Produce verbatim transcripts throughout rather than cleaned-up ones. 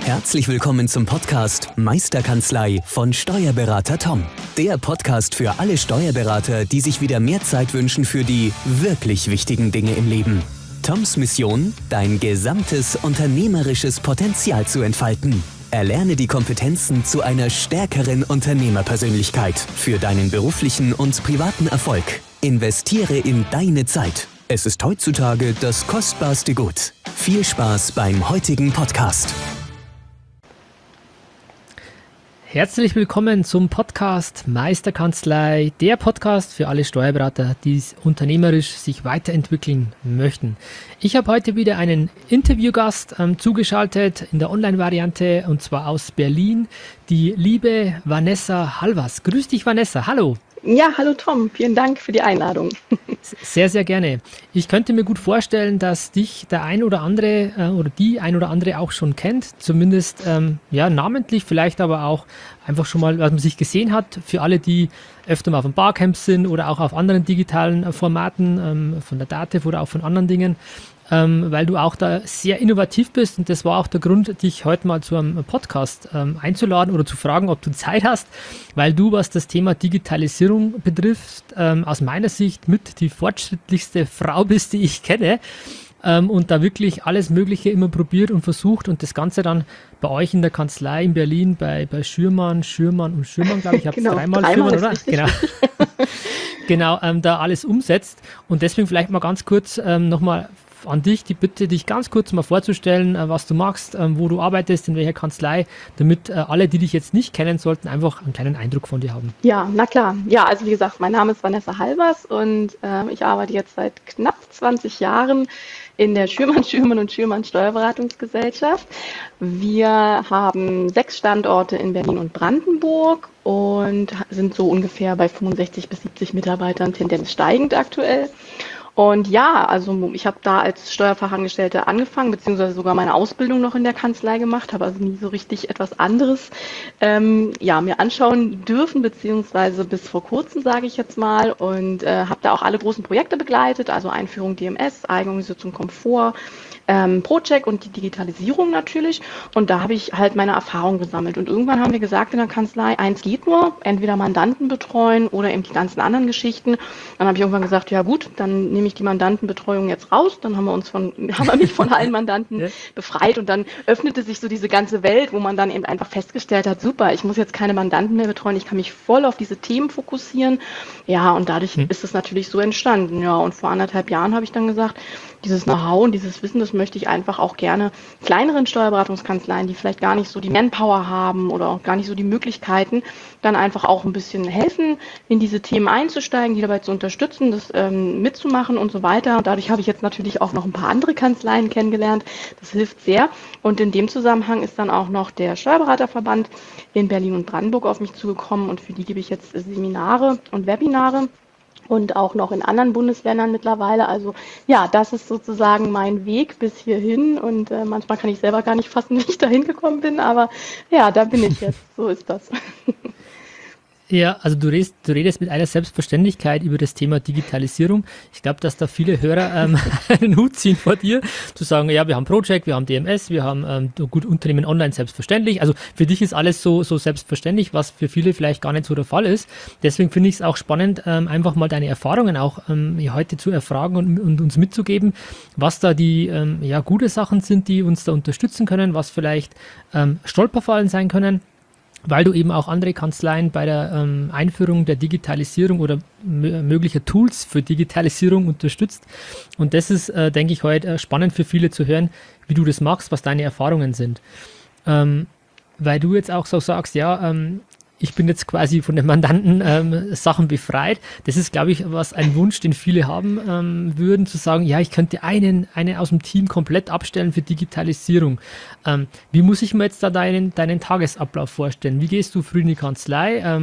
Herzlich willkommen zum Podcast Meisterkanzlei von Steuerberater Tom. Der Podcast für alle Steuerberater, die sich wieder mehr Zeit wünschen für die wirklich wichtigen Dinge im Leben. Toms Mission, dein gesamtes unternehmerisches Potenzial zu entfalten. Erlerne die Kompetenzen zu einer stärkeren Unternehmerpersönlichkeit für deinen beruflichen und privaten Erfolg. Investiere in deine Zeit. Es ist heutzutage das kostbarste Gut. Viel Spaß beim heutigen Podcast. Herzlich willkommen zum Podcast Meisterkanzlei, der Podcast für alle Steuerberater, die unternehmerisch sich weiterentwickeln möchten. Ich habe heute wieder einen Interviewgast ähm, zugeschaltet in der Online-Variante und zwar aus Berlin, die liebe Vanessa Halvers. Grüß dich, Vanessa. Hallo. Ja, hallo Tom, vielen Dank für die Einladung. Sehr, sehr gerne. Ich könnte mir gut vorstellen, dass dich der ein oder andere äh, oder die ein oder andere auch schon kennt, zumindest ähm, ja namentlich, vielleicht aber auch einfach schon mal, was man sich gesehen hat, für alle, die öfter mal auf dem Barcamp sind oder auch auf anderen digitalen äh, Formaten, ähm, von der Datev oder auch von anderen Dingen. Ähm, weil du auch da sehr innovativ bist und das war auch der Grund, dich heute mal zu einem Podcast ähm, einzuladen oder zu fragen, ob du Zeit hast, weil du, was das Thema Digitalisierung betrifft, ähm, aus meiner Sicht mit die fortschrittlichste Frau bist, die ich kenne ähm, und da wirklich alles Mögliche immer probiert und versucht und das Ganze dann bei euch in der Kanzlei in Berlin bei, bei Schürmann, Schürmann und Schürmann, glaube ich, habe genau, dreimal, dreimal Schürmann, oder? Genau. Genau, ähm, da alles umsetzt und deswegen vielleicht mal ganz kurz ähm, nochmal an dich die Bitte, dich ganz kurz mal vorzustellen, was du machst, wo du arbeitest, in welcher Kanzlei, damit alle, die dich jetzt nicht kennen sollten, einfach einen kleinen Eindruck von dir haben. Ja, na klar. Ja, also wie gesagt, mein Name ist Vanessa Halvers und äh, ich arbeite jetzt seit knapp zwanzig Jahren in der Schürmann, Schürmann und Schürmann Steuerberatungsgesellschaft. Wir haben sechs Standorte in Berlin und Brandenburg und sind so ungefähr bei fünfundsechzig bis siebzig Mitarbeitern, Tendenz steigend aktuell. Und ja, also ich habe da als Steuerfachangestellte angefangen, beziehungsweise sogar meine Ausbildung noch in der Kanzlei gemacht, habe also nie so richtig etwas anderes ähm, ja, mir anschauen dürfen, beziehungsweise bis vor kurzem, sage ich jetzt mal, und äh, habe da auch alle großen Projekte begleitet, also Einführung D M S, Eigenorganisation Komfort, ähm, ProCheck und die Digitalisierung natürlich. Und da habe ich halt meine Erfahrung gesammelt. Und irgendwann haben wir gesagt in der Kanzlei, eins geht nur, entweder Mandanten betreuen oder eben die ganzen anderen Geschichten. Dann habe ich irgendwann gesagt, ja gut, dann nehme ich die Mandantenbetreuung jetzt raus. Dann haben wir uns von, haben wir mich von allen Mandanten ja. befreit. Und dann öffnete sich so diese ganze Welt, wo man dann eben einfach festgestellt hat, super, ich muss jetzt keine Mandanten mehr betreuen, ich kann mich voll auf diese Themen fokussieren. Ja, und dadurch hm. ist es natürlich so entstanden. Ja, und vor anderthalb Jahren habe ich dann gesagt, dieses Know-how und dieses Wissen, das möchte ich einfach auch gerne kleineren Steuerberatungskanzleien, die vielleicht gar nicht so die Manpower haben oder auch gar nicht so die Möglichkeiten, dann einfach auch ein bisschen helfen, in diese Themen einzusteigen, die dabei zu unterstützen, das ähm, mitzumachen und so weiter. Und dadurch habe ich jetzt natürlich auch noch ein paar andere Kanzleien kennengelernt. Das hilft sehr. Und in dem Zusammenhang ist dann auch noch der Steuerberaterverband in Berlin und Brandenburg auf mich zugekommen und für die gebe ich jetzt Seminare und Webinare. Und auch noch in anderen Bundesländern mittlerweile. Also ja, das ist sozusagen mein Weg bis hierhin. Und äh, manchmal kann ich selber gar nicht fassen, wie ich da hingekommen bin. Aber ja, da bin ich jetzt. So ist das. Ja, also du redest, du redest mit einer Selbstverständlichkeit über das Thema Digitalisierung. Ich glaube, dass da viele Hörer ähm, einen Hut ziehen vor dir, zu sagen, ja, wir haben ProCheck, wir haben D M S, wir haben ähm, gut Unternehmen online selbstverständlich. Also für dich ist alles so, so selbstverständlich, was für viele vielleicht gar nicht so der Fall ist. Deswegen finde ich es auch spannend, ähm, einfach mal deine Erfahrungen auch ähm, heute zu erfragen und, und uns mitzugeben, was da die ähm, ja, gute Sachen sind, die uns da unterstützen können, was vielleicht ähm, Stolperfallen sein können, weil du eben auch andere Kanzleien bei der ähm, Einführung der Digitalisierung oder m- möglicher Tools für Digitalisierung unterstützt. Und das ist, äh, denke ich, heute äh, spannend für viele zu hören, wie du das machst, was deine Erfahrungen sind. Ähm, weil du jetzt auch so sagst, ja, ähm, ich bin jetzt quasi von den Mandanten ähm, Sachen befreit. Das ist, glaube ich, was ein Wunsch, den viele haben ähm, würden, zu sagen, ja, ich könnte einen, einen aus dem Team komplett abstellen für Digitalisierung. Ähm, wie muss ich mir jetzt da deinen, deinen Tagesablauf vorstellen? Wie gehst du früh in die Kanzlei? Ähm,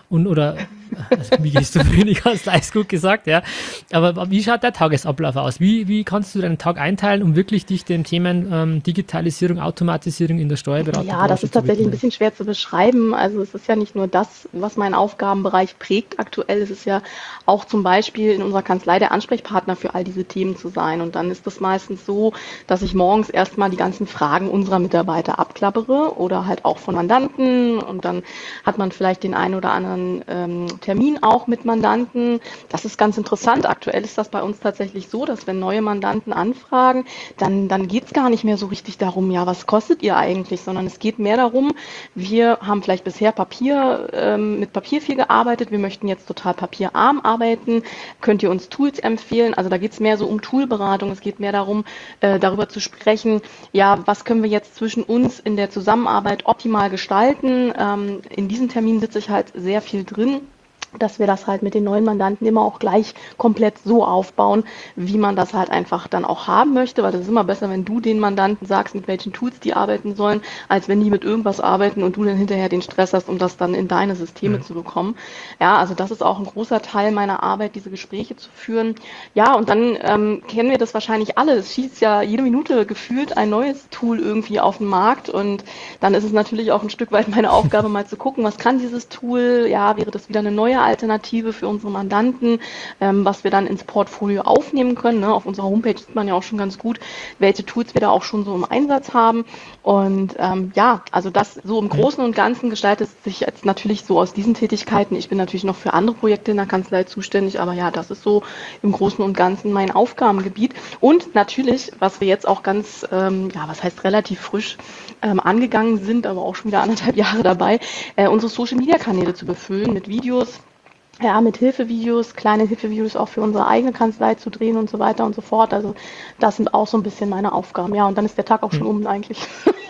Und oder also, wie gehst du für die Kanzlei, ist gut gesagt, ja. Aber wie schaut der Tagesablauf aus? Wie, wie kannst du deinen Tag einteilen, um wirklich dich den Themen ähm, Digitalisierung, Automatisierung in der Steuerberatung Ja, das ist tatsächlich ein bisschen schwer zu beschreiben. Also es ist ja nicht nur das, was meinen Aufgabenbereich prägt aktuell. Es ist ja auch zum Beispiel in unserer Kanzlei der Ansprechpartner für all diese Themen zu sein. Und dann ist es meistens so, dass ich morgens erstmal die ganzen Fragen unserer Mitarbeiter abklappere oder halt auch von Mandanten. Und dann hat man vielleicht den einen oder anderen ähm, Termin auch mit Mandanten. Das ist ganz interessant. Aktuell ist das bei uns tatsächlich so, dass wenn neue Mandanten anfragen, dann, dann geht es gar nicht mehr so richtig darum, ja, was kostet ihr eigentlich, sondern es geht mehr darum, wir haben vielleicht bisher Papier, ähm, mit Papier viel gearbeitet, wir möchten jetzt total papierarm arbeiten, könnt ihr uns Tools empfehlen? Also da geht es mehr so um Toolberatung, es geht mehr darum, äh, darüber zu sprechen, ja, was können wir jetzt zwischen uns in der Zusammenarbeit optimal gestalten. Ähm, in diesem Termin sitze ich halt sehr viel drin, dass wir das halt mit den neuen Mandanten immer auch gleich komplett so aufbauen, wie man das halt einfach dann auch haben möchte, weil das ist immer besser, wenn du den Mandanten sagst, mit welchen Tools die arbeiten sollen, als wenn die mit irgendwas arbeiten und du dann hinterher den Stress hast, um das dann in deine Systeme mhm. zu bekommen. Ja, also das ist auch ein großer Teil meiner Arbeit, diese Gespräche zu führen. Ja, und dann ähm, kennen wir das wahrscheinlich alle. Es schießt ja jede Minute gefühlt ein neues Tool irgendwie auf den Markt und dann ist es natürlich auch ein Stück weit meine Aufgabe, mal zu gucken, was kann dieses Tool? Ja, wäre das wieder eine neue Alternative für unsere Mandanten, ähm, was wir dann ins Portfolio aufnehmen können. Ne? Auf unserer Homepage sieht man ja auch schon ganz gut, welche Tools wir da auch schon so im Einsatz haben. Und ähm, ja, also das so im Großen und Ganzen gestaltet sich jetzt natürlich so aus diesen Tätigkeiten. Ich bin natürlich noch für andere Projekte in der Kanzlei zuständig, aber ja, das ist so im Großen und Ganzen mein Aufgabengebiet. Und natürlich, was wir jetzt auch ganz, ähm, ja, was heißt relativ frisch ähm, angegangen sind, aber auch schon wieder anderthalb Jahre dabei, äh, unsere Social-Media-Kanäle zu befüllen mit Videos, ja, mit Hilfevideos, kleine Hilfevideos auch für unsere eigene Kanzlei zu drehen und so weiter und so fort. Also das sind auch so ein bisschen meine Aufgaben. Ja, und dann ist der Tag auch schon um eigentlich.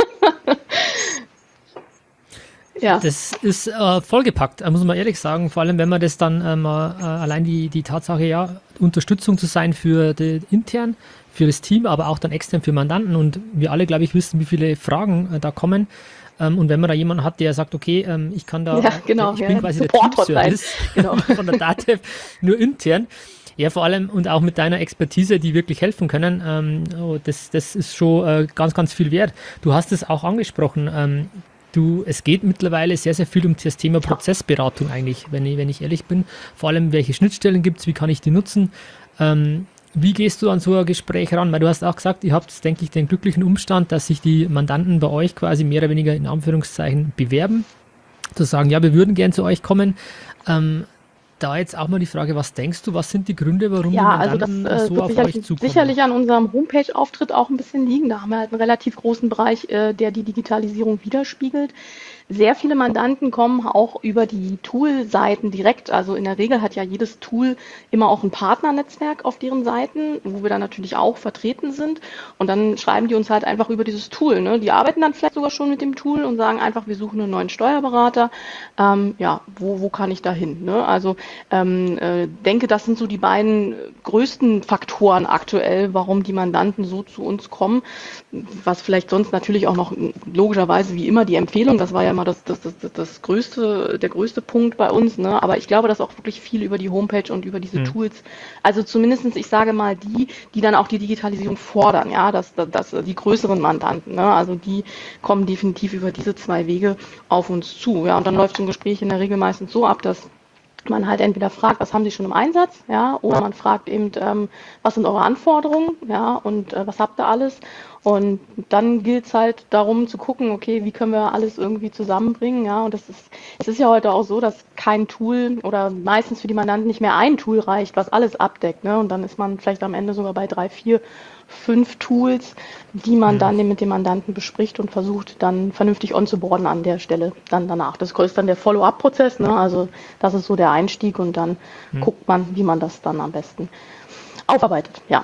Ja. Das ist äh, vollgepackt, muss man ehrlich sagen. Vor allem, wenn man das dann ähm, äh, allein die, die Tatsache, ja, Unterstützung zu sein für die, intern, für das Team, aber auch dann extern für Mandanten. Und wir alle, glaube ich, wissen, wie viele Fragen äh, da kommen. Ähm, und wenn man da jemanden hat, der sagt, okay, ähm, ich kann da, ja, genau, ich ja, bin quasi der Teamservice genau. von der DATEV, nur intern. Ja, vor allem und auch mit deiner Expertise, die wirklich helfen können, ähm, oh, das, das ist schon äh, ganz, ganz viel wert. Du hast es auch angesprochen, ähm, du, es geht mittlerweile sehr, sehr viel um das Thema Prozessberatung eigentlich, wenn ich, wenn ich ehrlich bin. Vor allem, welche Schnittstellen gibt es, wie kann ich die nutzen? Ähm, Wie gehst du an so ein Gespräch ran? Weil du hast auch gesagt, ihr habt, denke ich, den glücklichen Umstand, dass sich die Mandanten bei euch quasi mehr oder weniger in Anführungszeichen bewerben. Zu sagen, ja, wir würden gern zu euch kommen. Ähm, da jetzt auch mal die Frage, was denkst du, was sind die Gründe, warum ja, die Mandanten also das, äh, so auf euch zukommen? Sicherlich an unserem Homepage-Auftritt auch ein bisschen liegen. Da haben wir halt einen relativ großen Bereich, äh, der die Digitalisierung widerspiegelt. Sehr viele Mandanten kommen auch über die Tool-Seiten direkt. Also in der Regel hat ja jedes Tool immer auch ein Partnernetzwerk auf deren Seiten, wo wir dann natürlich auch vertreten sind. Und dann schreiben die uns halt einfach über dieses Tool. Ne? Die arbeiten dann vielleicht sogar schon mit dem Tool und sagen einfach, wir suchen einen neuen Steuerberater. Ähm, ja, wo, wo kann ich da hin? Ne? Also ähm, äh, denke, das sind so die beiden größten Faktoren aktuell, warum die Mandanten so zu uns kommen. Was vielleicht sonst natürlich auch noch logischerweise wie immer die Empfehlung, das war ja immer das, das, das, das größte, der größte Punkt bei uns, ne? Aber ich glaube, dass auch wirklich viel über die Homepage und über diese mhm. Tools, also zumindestens, ich sage mal, die, die dann auch die Digitalisierung fordern, ja, dass, dass, dass die größeren Mandanten, ne? Also die kommen definitiv über diese zwei Wege auf uns zu, ja, und dann läuft so ein Gespräch in der Regel meistens so ab, dass man halt entweder fragt, was haben Sie schon im Einsatz, ja, oder man fragt eben, ähm, was sind eure Anforderungen, ja, und äh, was habt ihr alles? Und dann gilt es halt darum zu gucken, okay, wie können wir alles irgendwie zusammenbringen, ja, und das ist, es ist ja heute auch so, dass kein Tool oder meistens für die Mandanten nicht mehr ein Tool reicht, was alles abdeckt, ne, und dann ist man vielleicht am Ende sogar bei drei, vier, fünf Tools, die man dann mit dem Mandanten bespricht und versucht dann vernünftig onzuboarden an der Stelle dann danach. Das ist dann der Follow-up-Prozess, ne? Also das ist so der Einstieg und dann hm. guckt man, wie man das dann am besten aufarbeitet, ja.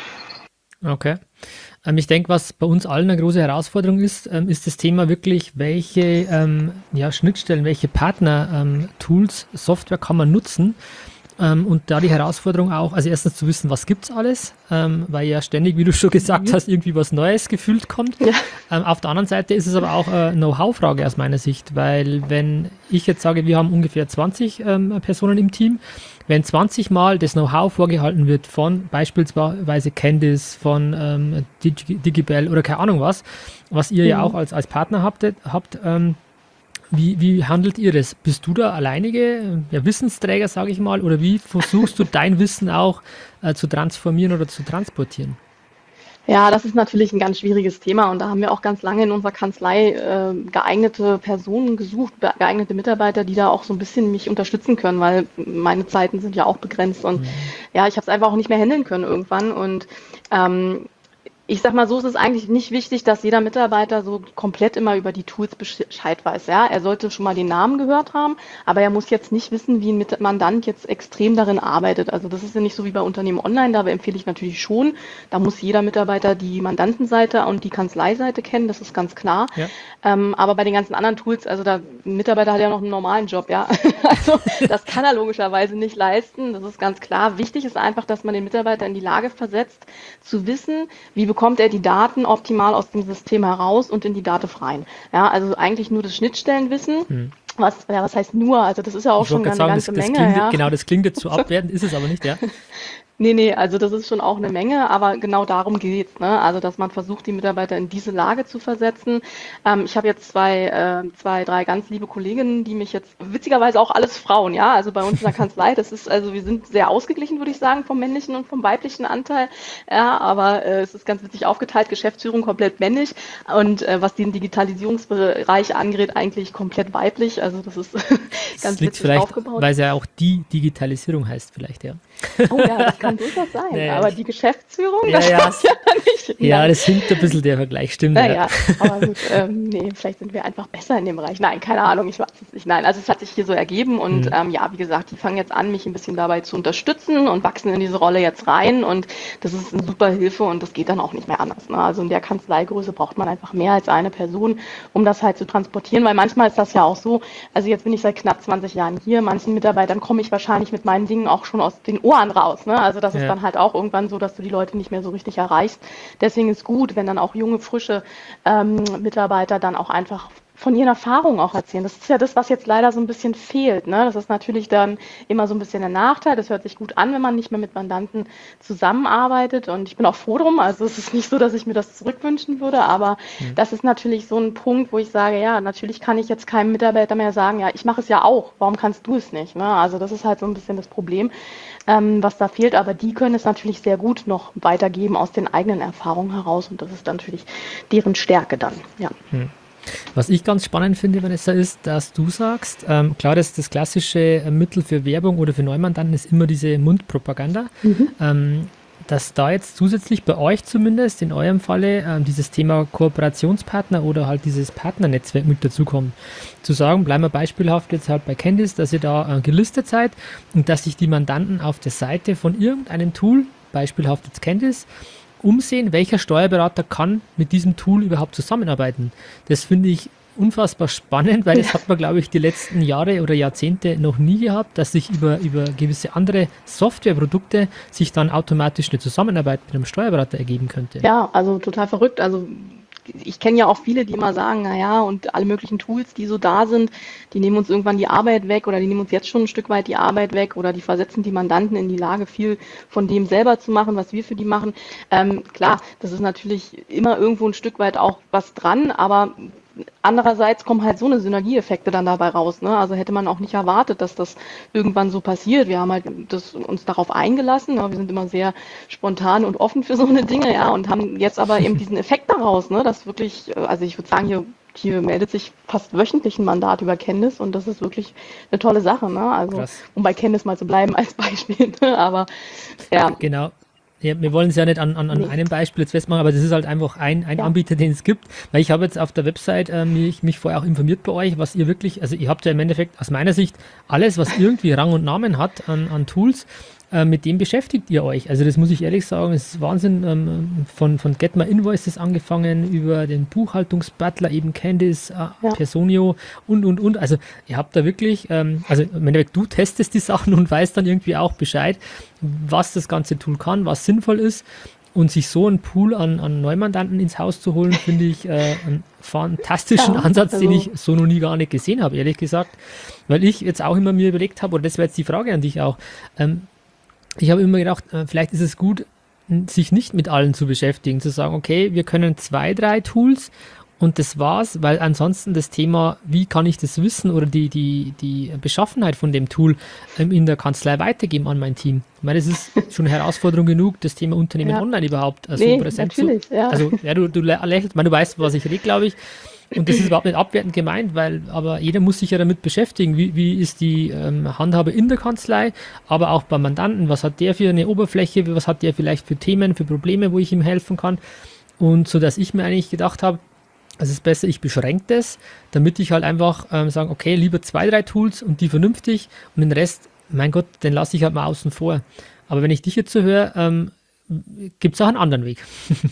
Okay. Ähm, ich denke, was bei uns allen eine große Herausforderung ist, ähm, ist das Thema wirklich, welche ähm, ja, Schnittstellen, welche Partner-Tools, ähm, Software kann man nutzen, Ähm, und da die Herausforderung auch, also erstens zu wissen, was gibt's alles, ähm, weil ja ständig, wie du schon gesagt hast, irgendwie was Neues gefühlt kommt. Ja. Ähm, auf der anderen Seite ist es aber auch eine Know-how-Frage aus meiner Sicht, weil wenn ich jetzt sage, wir haben ungefähr zwanzig ähm, Personen im Team, wenn zwanzig Mal das Know-how vorgehalten wird von beispielsweise Candice, von ähm, Digi- Digibel oder keine Ahnung was, was ihr mhm. ja auch als, als Partner habt, habt ähm, Wie, wie handelt ihr das? Bist du da alleinige ja, Wissensträger, sage ich mal, oder wie versuchst du dein Wissen auch äh, zu transformieren oder zu transportieren? Ja, das ist natürlich ein ganz schwieriges Thema und da haben wir auch ganz lange in unserer Kanzlei äh, geeignete Personen gesucht, geeignete Mitarbeiter, die da auch so ein bisschen mich unterstützen können, weil meine Zeiten sind ja auch begrenzt und mhm. ja, ich habe es einfach auch nicht mehr handeln können irgendwann und ähm, ich sag mal so, es ist eigentlich nicht wichtig, dass jeder Mitarbeiter so komplett immer über die Tools Bescheid weiß. Ja, er sollte schon mal den Namen gehört haben, aber er muss jetzt nicht wissen, wie ein Mandant jetzt extrem darin arbeitet. Also das ist ja nicht so wie bei Unternehmen Online, da empfehle ich natürlich schon. Da muss jeder Mitarbeiter die Mandantenseite und die Kanzleiseite kennen, das ist ganz klar. Ja. Ähm, aber bei den ganzen anderen Tools, also der Mitarbeiter hat ja noch einen normalen Job, ja. Also das kann er logischerweise nicht leisten, das ist ganz klar. Wichtig ist einfach, dass man den Mitarbeiter in die Lage versetzt, zu wissen, wie bekommt er die Daten optimal aus dem System heraus und in die Daten rein. Ja, also eigentlich nur das Schnittstellenwissen. Hm. Was, ja, was heißt nur? Also das ist ja auch ich schon eine sagen, ganze das, das Menge. Klingt, ja. Genau, das klingt jetzt zu abwertend, ist es aber nicht, ja. Nee, nee, also das ist schon auch eine Menge, aber genau darum geht's, ne? Also dass man versucht, die Mitarbeiter in diese Lage zu versetzen. Ähm, ich habe jetzt zwei, äh, zwei, drei ganz liebe Kolleginnen, die mich jetzt, witzigerweise auch alles Frauen, ja, also bei uns in der Kanzlei, das ist, also wir sind sehr ausgeglichen, würde ich sagen, vom männlichen und vom weiblichen Anteil, ja, aber äh, es ist ganz witzig aufgeteilt, Geschäftsführung komplett männlich und äh, was den Digitalisierungsbereich angeht, eigentlich komplett weiblich, also das ist ganz das liegt witzig vielleicht, aufgebaut. Weil es ja auch die Digitalisierung heißt vielleicht, ja. Oh ja, das kann durchaus sein, naja. Aber die Geschäftsführung, ja, das ja, ja nicht. Ja, das hinkt ein bisschen der Vergleich, stimmt. Naja, ja. aber gut, ähm, nee, vielleicht sind wir einfach besser in dem Bereich. Nein, keine Ahnung, ich weiß es nicht. Nein, also es hat sich hier so ergeben und mhm. ähm, ja, wie gesagt, die fangen jetzt an, mich ein bisschen dabei zu unterstützen und wachsen in diese Rolle jetzt rein und das ist eine super Hilfe und das geht dann auch nicht mehr anders. Ne? Also in der Kanzleigröße braucht man einfach mehr als eine Person, um das halt zu transportieren, weil manchmal ist das ja auch so, also jetzt bin ich seit knapp zwanzig Jahren hier, manchen Mitarbeitern komme ich wahrscheinlich mit meinen Dingen auch schon aus den Ohren raus. Ne? Also das ja. ist dann halt auch irgendwann so, dass du die Leute nicht mehr so richtig erreichst. Deswegen ist gut, wenn dann auch junge, frische ähm, Mitarbeiter dann auch einfach von ihren Erfahrungen auch erzählen. Das ist ja das, was jetzt leider so ein bisschen fehlt. Ne? Das ist natürlich dann immer so ein bisschen ein Nachteil. Das hört sich gut an, wenn man nicht mehr mit Mandanten zusammenarbeitet. Und ich bin auch froh drum. Also es ist nicht so, dass ich mir das zurückwünschen würde. Aber mhm. das ist natürlich so ein Punkt, wo ich sage, ja, natürlich kann ich jetzt keinem Mitarbeiter mehr sagen, ja, ich mache es ja auch. Warum kannst du es nicht? Ne? Also das ist halt so ein bisschen das Problem, ähm, was da fehlt. Aber die können es natürlich sehr gut noch weitergeben aus den eigenen Erfahrungen heraus. Und das ist natürlich deren Stärke dann. Ja. Mhm. Was ich ganz spannend finde, Vanessa, ist, dass du sagst, ähm, klar, dass das klassische Mittel für Werbung oder für Neumandanten ist immer diese Mundpropaganda, mhm. ähm, dass da jetzt zusätzlich bei euch zumindest, in eurem Falle, ähm, dieses Thema Kooperationspartner oder halt dieses Partnernetzwerk mit dazukommt. Zu sagen, bleiben wir beispielhaft jetzt halt bei Candice, dass ihr da äh, gelistet seid und dass sich die Mandanten auf der Seite von irgendeinem Tool, beispielhaft jetzt Candice, umsehen, welcher Steuerberater kann mit diesem Tool überhaupt zusammenarbeiten. Das finde ich unfassbar spannend, weil das hat man, glaube ich, die letzten Jahre oder Jahrzehnte noch nie gehabt, dass sich über, über gewisse andere Softwareprodukte sich dann automatisch eine Zusammenarbeit mit einem Steuerberater ergeben könnte. Ja, also total verrückt. Also ich kenne ja auch viele, die immer sagen, naja, und alle möglichen Tools, die so da sind, die nehmen uns irgendwann die Arbeit weg oder die nehmen uns jetzt schon ein Stück weit die Arbeit weg oder die versetzen die Mandanten in die Lage, viel von dem selber zu machen, was wir für die machen. Ähm, klar, das ist natürlich immer irgendwo ein Stück weit auch was dran, aber andererseits kommen halt so eine Synergieeffekte dann dabei raus. Ne? Also hätte man auch nicht erwartet, dass das irgendwann so passiert. Wir haben halt das, uns darauf eingelassen. Ja? Wir sind immer sehr spontan und offen für so eine Dinge, ja, und haben jetzt aber eben diesen Effekt daraus, ne? Dass wirklich, also ich würde sagen, hier Hier meldet sich fast wöchentlich ein Mandat über Candice und das ist wirklich eine tolle Sache. Ne? Also, Krass. Um bei Candice mal zu bleiben als Beispiel. Ne? Aber ja. Genau. Ja, wir wollen es ja nicht an, an, an nee. einem Beispiel jetzt festmachen, aber das ist halt einfach ein, ein ja. Anbieter, den es gibt. Weil ich habe jetzt auf der Website äh, mich, mich vorher auch informiert bei euch, was ihr wirklich, also ihr habt ja im Endeffekt aus meiner Sicht alles, was irgendwie Rang und Namen hat an, an Tools. äh, mit dem beschäftigt ihr euch. Also das muss ich ehrlich sagen, es ist Wahnsinn, ähm, von, von Get My Invoices angefangen, über den Buchhaltungsbutler, eben Candice, äh, Ja. Personio und, und, und. Also ihr habt da wirklich, ähm, also im Endeffekt, du testest die Sachen und weißt dann irgendwie auch Bescheid, was das ganze Tool kann, was sinnvoll ist. Und sich so einen Pool an, an Neumandanten ins Haus zu holen, finde ich äh, einen fantastischen Ja, Ansatz, den also ich so noch nie gar nicht gesehen habe, ehrlich gesagt. Weil ich jetzt auch immer mir überlegt habe, oder das wäre jetzt die Frage an dich auch, ähm, ich habe immer gedacht, äh, vielleicht ist es gut, n- sich nicht mit allen zu beschäftigen, zu sagen, okay, wir können zwei, drei Tools und das war's, weil ansonsten das Thema, wie kann ich das Wissen oder die, die, die Beschaffenheit von dem Tool ähm, in der Kanzlei weitergeben an mein Team. Ich meine, es ist schon eine Herausforderung genug, das Thema Unternehmen ja, online überhaupt äh, so nee, präsent zu. natürlich, ja. Also, ja, du, du lä- lächelst, ich meine, du weißt, was ich rede, glaube ich. Und das ist überhaupt nicht abwertend gemeint, weil aber jeder muss sich ja damit beschäftigen, wie, wie ist die ähm, Handhabe in der Kanzlei, aber auch beim Mandanten, was hat der für eine Oberfläche, was hat der vielleicht für Themen, für Probleme, wo ich ihm helfen kann. Und so, dass ich mir eigentlich gedacht habe, es ist besser, ich beschränke das, damit ich halt einfach ähm, sagen, okay, lieber zwei, drei Tools und die vernünftig und den Rest, mein Gott, den lasse ich halt mal außen vor. Aber wenn ich dich jetzt so höre, ähm, gibt es auch einen anderen Weg.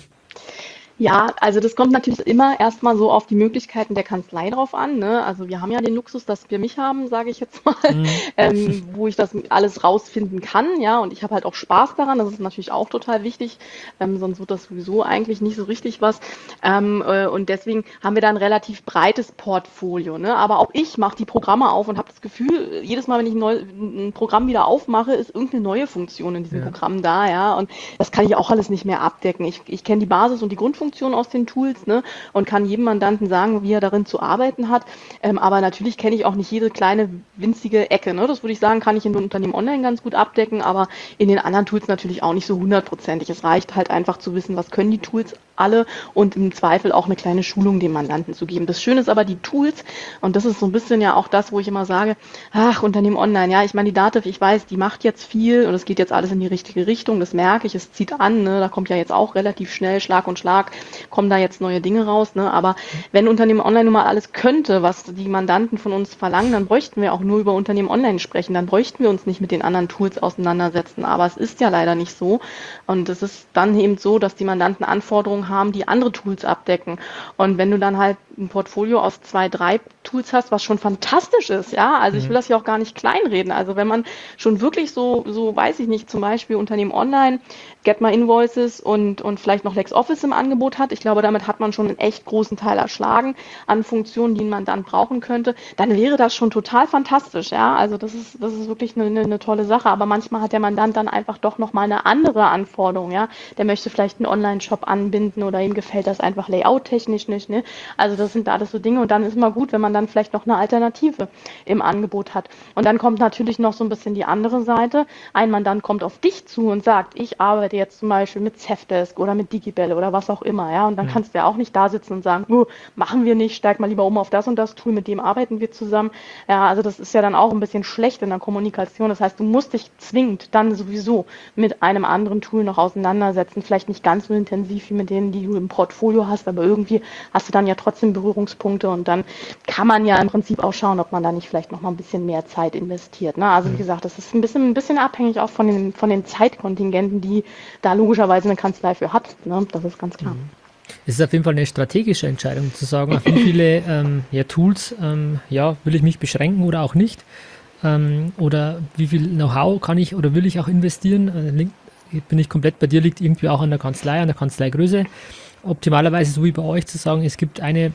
Ja, also das kommt natürlich immer erstmal so auf die Möglichkeiten der Kanzlei drauf an, ne? Also wir haben ja den Luxus, dass wir mich haben, sage ich jetzt mal, Mhm. ähm, wo ich das alles rausfinden kann, ja, und ich habe halt auch Spaß daran, das ist natürlich auch total wichtig, ähm, sonst wird das sowieso eigentlich nicht so richtig was. Ähm, äh, und deswegen haben wir da ein relativ breites Portfolio, ne? Aber auch ich mache die Programme auf und habe das Gefühl, jedes Mal, wenn ich ein, neu, ein Programm wieder aufmache, ist irgendeine neue Funktion in diesem Ja. Programm da, ja, und das kann ich auch alles nicht mehr abdecken. Ich, ich kenne die Basis und die Grundfunktion aus den Tools, ne, und kann jedem Mandanten sagen, wie er darin zu arbeiten hat. Ähm, aber natürlich kenne ich auch nicht jede kleine winzige Ecke. Ne? Das würde ich sagen, kann ich in einem Unternehmen online ganz gut abdecken, aber in den anderen Tools natürlich auch nicht so hundertprozentig. Es reicht halt einfach zu wissen, was können die Tools alle und im Zweifel auch eine kleine Schulung dem Mandanten zu geben. Das Schöne ist aber die Tools, und das ist so ein bisschen ja auch das, wo ich immer sage, ach, Unternehmen online, ja, ich meine, die Dativ, ich weiß, die macht jetzt viel und es geht jetzt alles in die richtige Richtung, das merke ich, es zieht an, ne? Da kommt ja jetzt auch relativ schnell, Schlag und Schlag, kommen da jetzt neue Dinge raus, ne? Aber wenn Unternehmen online nun mal alles könnte, was die Mandanten von uns verlangen, dann bräuchten wir auch nur über Unternehmen online sprechen, dann bräuchten wir uns nicht mit den anderen Tools auseinandersetzen, aber es ist ja leider nicht so und es ist dann eben so, dass die Mandanten Anforderungen haben, die andere Tools abdecken. Und wenn du dann halt ein Portfolio aus zwei, drei Tools hast, was schon fantastisch ist, ja, also ich will das hier auch gar nicht kleinreden. Also wenn man schon wirklich so, so weiß ich nicht, zum Beispiel Unternehmen online, Get My Invoices und, und vielleicht noch LexOffice im Angebot hat, ich glaube, damit hat man schon einen echt großen Teil erschlagen an Funktionen, die man dann brauchen könnte, dann wäre das schon total fantastisch, ja. Also das ist, das ist wirklich eine, eine, eine tolle Sache. Aber manchmal hat der Mandant dann einfach doch nochmal eine andere Anforderung, ja. Der möchte vielleicht einen Online-Shop anbinden oder ihm gefällt das einfach layout-technisch nicht, ne? Also das sind alles so Dinge und dann ist immer gut, wenn man dann vielleicht noch eine Alternative im Angebot hat. Und dann kommt natürlich noch so ein bisschen die andere Seite. Ein Mandant kommt auf dich zu und sagt, ich arbeite jetzt zum Beispiel mit Zefdesk oder mit Digibelle oder was auch immer, ja. Und dann Ja. kannst du ja auch nicht da sitzen und sagen, oh, machen wir nicht, steig mal lieber um auf das und das Tool, mit dem arbeiten wir zusammen. Ja, also das ist ja dann auch ein bisschen schlecht in der Kommunikation. Das heißt, du musst dich zwingend dann sowieso mit einem anderen Tool noch auseinandersetzen. Vielleicht nicht ganz so intensiv wie mit denen, die du im Portfolio hast, aber irgendwie hast du dann ja trotzdem Berührungspunkte und dann kann man ja im Prinzip auch schauen, ob man da nicht vielleicht noch mal ein bisschen mehr Zeit investiert. Ne? Also wie gesagt, das ist ein bisschen, ein bisschen abhängig auch von den, von den Zeitkontingenten, die da logischerweise eine Kanzlei für hat. Ne? Das ist ganz klar. Es ist auf jeden Fall eine strategische Entscheidung zu sagen, auf wie viele ähm, ja, Tools ähm, ja, will ich mich beschränken oder auch nicht. Ähm, oder wie viel Know-how kann ich oder will ich auch investieren. Äh, link, bin ich komplett bei dir, liegt irgendwie auch an der Kanzlei, an der Kanzleigröße. Optimalerweise so wie bei euch zu sagen, es gibt eine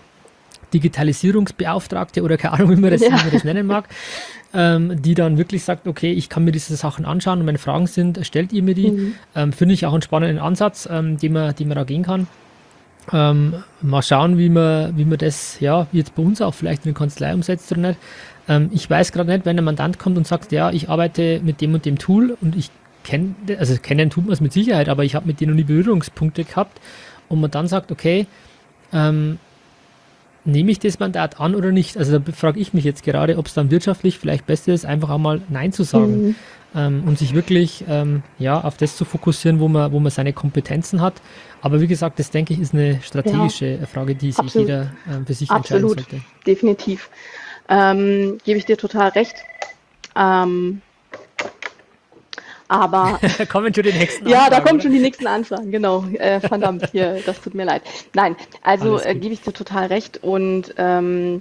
Digitalisierungsbeauftragte oder keine Ahnung, wie man das, Ja. wie man das nennen mag, ähm, die dann wirklich sagt, okay, ich kann mir diese Sachen anschauen und wenn Fragen sind, stellt ihr mir die. Mhm. Ähm, Finde ich auch einen spannenden Ansatz, ähm, den, man, den man da gehen kann. Ähm, mal schauen, wie man, wie man das ja jetzt bei uns auch vielleicht in der Kanzlei umsetzt oder nicht. Ähm, ich weiß gerade nicht, wenn ein Mandant kommt und sagt, ja, ich arbeite mit dem und dem Tool und ich kenne, also kennen tut man es mit Sicherheit, aber ich habe mit denen noch nie Berührungspunkte gehabt und man dann sagt, okay, ähm, nehme ich das Mandat an oder nicht? Also da frage ich mich jetzt gerade, ob es dann wirtschaftlich vielleicht besser ist, einfach einmal Nein zu sagen Mhm. ähm, und sich wirklich ähm, ja, auf das zu fokussieren, wo man, wo man seine Kompetenzen hat. Aber wie gesagt, das denke ich ist eine strategische Frage, die sich Absolut. jeder ähm, für sich Absolut, entscheiden sollte. definitiv. Ähm, gebe ich dir total recht. Ähm, Aber Da kommen schon die nächsten ja, da Anfragen, kommen oder? schon die nächsten Anfragen, genau. Äh, verdammt, hier, das tut mir leid. Nein, also Alles äh, gut. gebe ich dir total recht. Und ähm,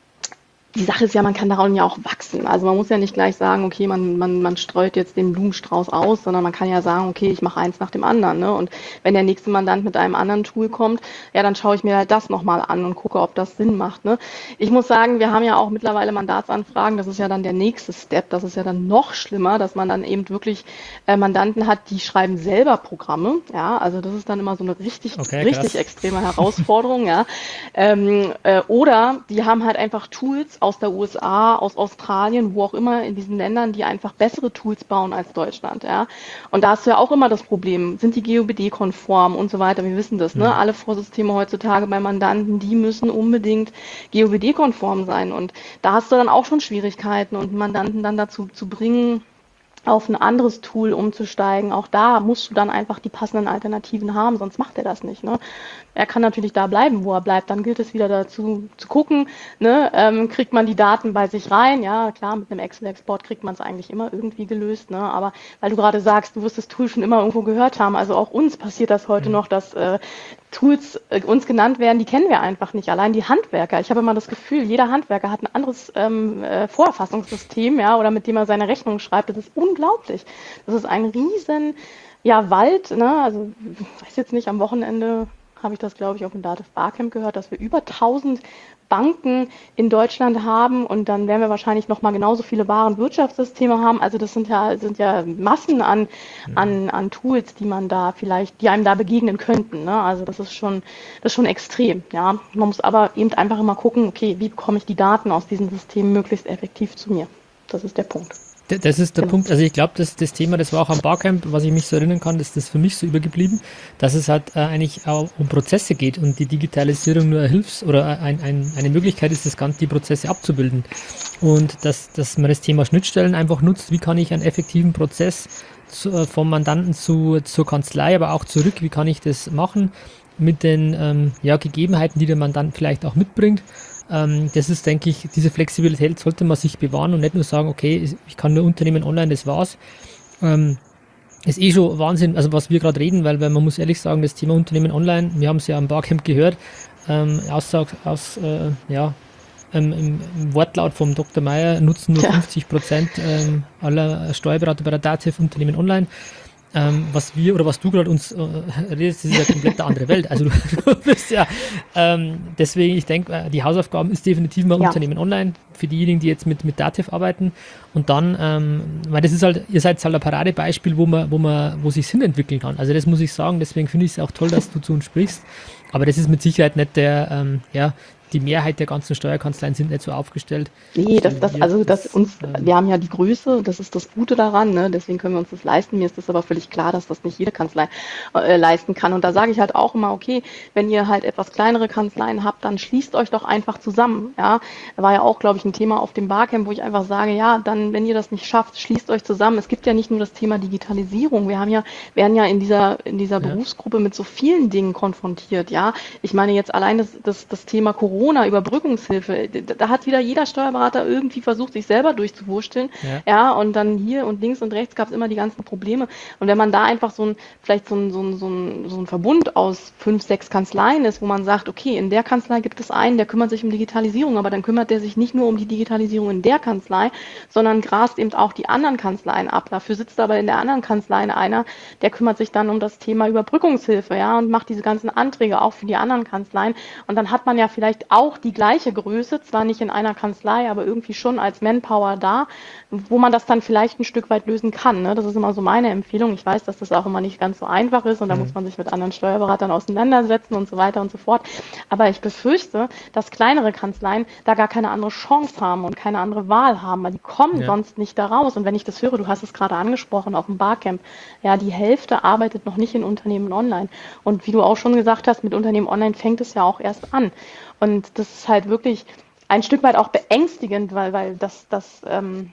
die Sache ist ja, man kann daran ja auch wachsen. Also man muss ja nicht gleich sagen, okay, man, man, man streut jetzt den Blumenstrauß aus, sondern man kann ja sagen, okay, ich mache eins nach dem anderen. Ne? Und wenn der nächste Mandant mit einem anderen Tool kommt, ja, dann schaue ich mir halt das nochmal an und gucke, ob das Sinn macht. Ne? Ich muss sagen, wir haben ja auch mittlerweile Mandatsanfragen, das ist ja dann der nächste Step, das ist ja dann noch schlimmer, dass man dann eben wirklich äh, Mandanten hat, die schreiben selber Programme. Ja, also das ist dann immer so eine richtig, Okay, richtig krass. extreme Herausforderung. Ja. Ähm, äh, oder die haben halt einfach Tools aus der U S A, aus Australien, wo auch immer in diesen Ländern, die einfach bessere Tools bauen als Deutschland. Ja. Und da hast du ja auch immer das Problem, sind die G O B D-konform und so weiter. Wir wissen das, ne? Hm. Alle Vorsysteme heutzutage bei Mandanten, die müssen unbedingt G O B D-konform sein. Und da hast du dann auch schon Schwierigkeiten und einen Mandanten dann dazu zu bringen, auf ein anderes Tool umzusteigen. Auch da musst du dann einfach die passenden Alternativen haben, sonst macht er das nicht. Ne? Er kann natürlich da bleiben, wo er bleibt. Dann gilt es wieder dazu zu gucken, ne? ähm, kriegt man die Daten bei sich rein. Ja, klar, mit einem Excel-Export kriegt man es eigentlich immer irgendwie gelöst. Ne? Aber weil du gerade sagst, du wirst das Tool schon immer irgendwo gehört haben. Also auch uns passiert das heute Hm. noch, dass äh, Tools äh, uns genannt werden, die kennen wir einfach nicht. Allein die Handwerker. Ich habe immer das Gefühl, jeder Handwerker hat ein anderes ähm, äh, Vorerfassungssystem, ja, oder mit dem er seine Rechnung schreibt. Das ist unglaublich. Das ist ein riesen, ja, Wald, ne? Also, ich weiß jetzt nicht, am Wochenende habe ich das, glaube ich, auf dem Dativ Barcamp gehört, dass wir über tausend Banken in Deutschland haben und dann werden wir wahrscheinlich noch mal genauso viele Warenwirtschaftssysteme haben. Also das sind ja, sind ja Massen an, an, an Tools, die man da vielleicht, die einem da begegnen könnten. Ne? Also das ist schon, das ist schon extrem. Ja, man muss aber eben einfach immer gucken, okay, wie bekomme ich die Daten aus diesen Systemen möglichst effektiv zu mir? Das ist der Punkt. D- Das ist der Genau. Punkt. Also ich glaube, dass das Thema, das war auch am Barcamp, was ich mich so erinnern kann, ist das für mich so übergeblieben, dass es halt äh, eigentlich auch um Prozesse geht und die Digitalisierung nur ein Hilfs- oder ein, ein, eine Möglichkeit ist, das Ganze, die Prozesse abzubilden. Und dass, dass man das Thema Schnittstellen einfach nutzt, wie kann ich einen effektiven Prozess zu, äh, vom Mandanten zu, zur Kanzlei, aber auch zurück, wie kann ich das machen mit den ähm, ja, Gegebenheiten, die der Mandant vielleicht auch mitbringt. Ähm, das ist, denke ich, diese Flexibilität sollte man sich bewahren und nicht nur sagen, okay, ich kann nur Unternehmen online, das war's. Ähm, ist eh schon Wahnsinn, also was wir gerade reden, weil, weil man muss ehrlich sagen, das Thema Unternehmen online, wir haben es ja am Barcamp gehört, ähm, Aussage aus, äh, ja, ähm, im, im Wortlaut vom Doktor Meyer nutzen nur Ja. fünfzig Prozent ähm, aller Steuerberater bei der Dativ Unternehmen online. Ähm, was wir oder was du gerade uns äh, redest, das ist ja komplett eine andere Welt. Also du, du bist ja, ähm, deswegen, ich denke, äh, die Hausaufgaben ist definitiv mal Ja. Unternehmen online, für diejenigen, die jetzt mit, mit Dativ arbeiten. Und dann, ähm, weil das ist halt, ihr seid halt ein Paradebeispiel, wo man, wo man, wo sich's hinentwickeln kann. Also das muss ich sagen, deswegen finde ich es auch toll, dass du zu uns sprichst. Aber das ist mit Sicherheit nicht der, ähm, ja, die Mehrheit der ganzen Steuerkanzleien sind nicht so aufgestellt. Nee, das, wie das, wir. also das uns, ähm, wir haben ja die Größe, das ist das Gute daran, ne? Deswegen können wir uns das leisten. Mir ist das aber völlig klar, dass das nicht jede Kanzlei äh, leisten kann. Und da sage ich halt auch immer, okay, wenn ihr halt etwas kleinere Kanzleien habt, dann schließt euch doch einfach zusammen. Ja, da war ja auch, glaube ich, ein Thema auf dem Barcamp, wo ich einfach sage, ja, dann, wenn ihr das nicht schafft, schließt euch zusammen. Es gibt ja nicht nur das Thema Digitalisierung. Wir haben ja, werden ja in dieser, in dieser Ja. Berufsgruppe mit so vielen Dingen konfrontiert. Ja, ich meine jetzt allein das, das, das Thema Corona, Überbrückungshilfe, da, da hat wieder jeder Steuerberater irgendwie versucht, sich selber durchzuwursteln. Ja. Ja, und dann hier und links und rechts gab es immer die ganzen Probleme. Und wenn man da einfach so ein, vielleicht so ein, so ein, so ein, so ein Verbund aus fünf, sechs Kanzleien ist, wo man sagt, okay, in der Kanzlei gibt es einen, der kümmert sich um Digitalisierung, aber dann kümmert der sich nicht nur um die Digitalisierung in der Kanzlei, sondern grast eben auch die anderen Kanzleien ab. Dafür sitzt aber in der anderen Kanzlei einer, der kümmert sich dann um das Thema Überbrückungshilfe, ja, und macht diese ganzen Anträge auch für die anderen Kanzleien. Und dann hat man ja vielleicht auch die gleiche Größe, zwar nicht in einer Kanzlei, aber irgendwie schon als Manpower da, wo man das dann vielleicht ein Stück weit lösen kann. Ne? Das ist immer so meine Empfehlung. Ich weiß, dass das auch immer nicht ganz so einfach ist und da Mhm. muss man sich mit anderen Steuerberatern auseinandersetzen und so weiter und so fort. Aber ich befürchte, dass kleinere Kanzleien da gar keine andere Chance haben und keine andere Wahl haben, weil die kommen Ja. sonst nicht da raus. Und wenn ich das höre, du hast es gerade angesprochen auf dem Barcamp, ja, die Hälfte arbeitet noch nicht in Unternehmen online. Und wie du auch schon gesagt hast, mit Unternehmen online fängt es ja auch erst an. Und das ist halt wirklich ein Stück weit auch beängstigend, weil, weil das, das, ähm,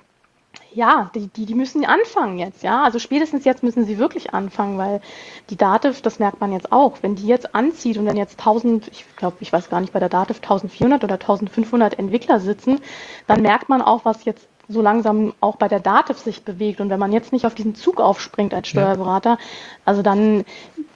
ja, die, die, die müssen anfangen jetzt, ja. Also spätestens jetzt müssen sie wirklich anfangen, weil die Dativ, das merkt man jetzt auch, wenn die jetzt anzieht und dann jetzt tausend, ich glaube, ich weiß gar nicht, bei der Dativ eintausendvierhundert oder eintausendfünfhundert Entwickler sitzen, dann merkt man auch, was jetzt so langsam auch bei der Dativ sich bewegt. Und wenn man jetzt nicht auf diesen Zug aufspringt als Steuerberater, also dann,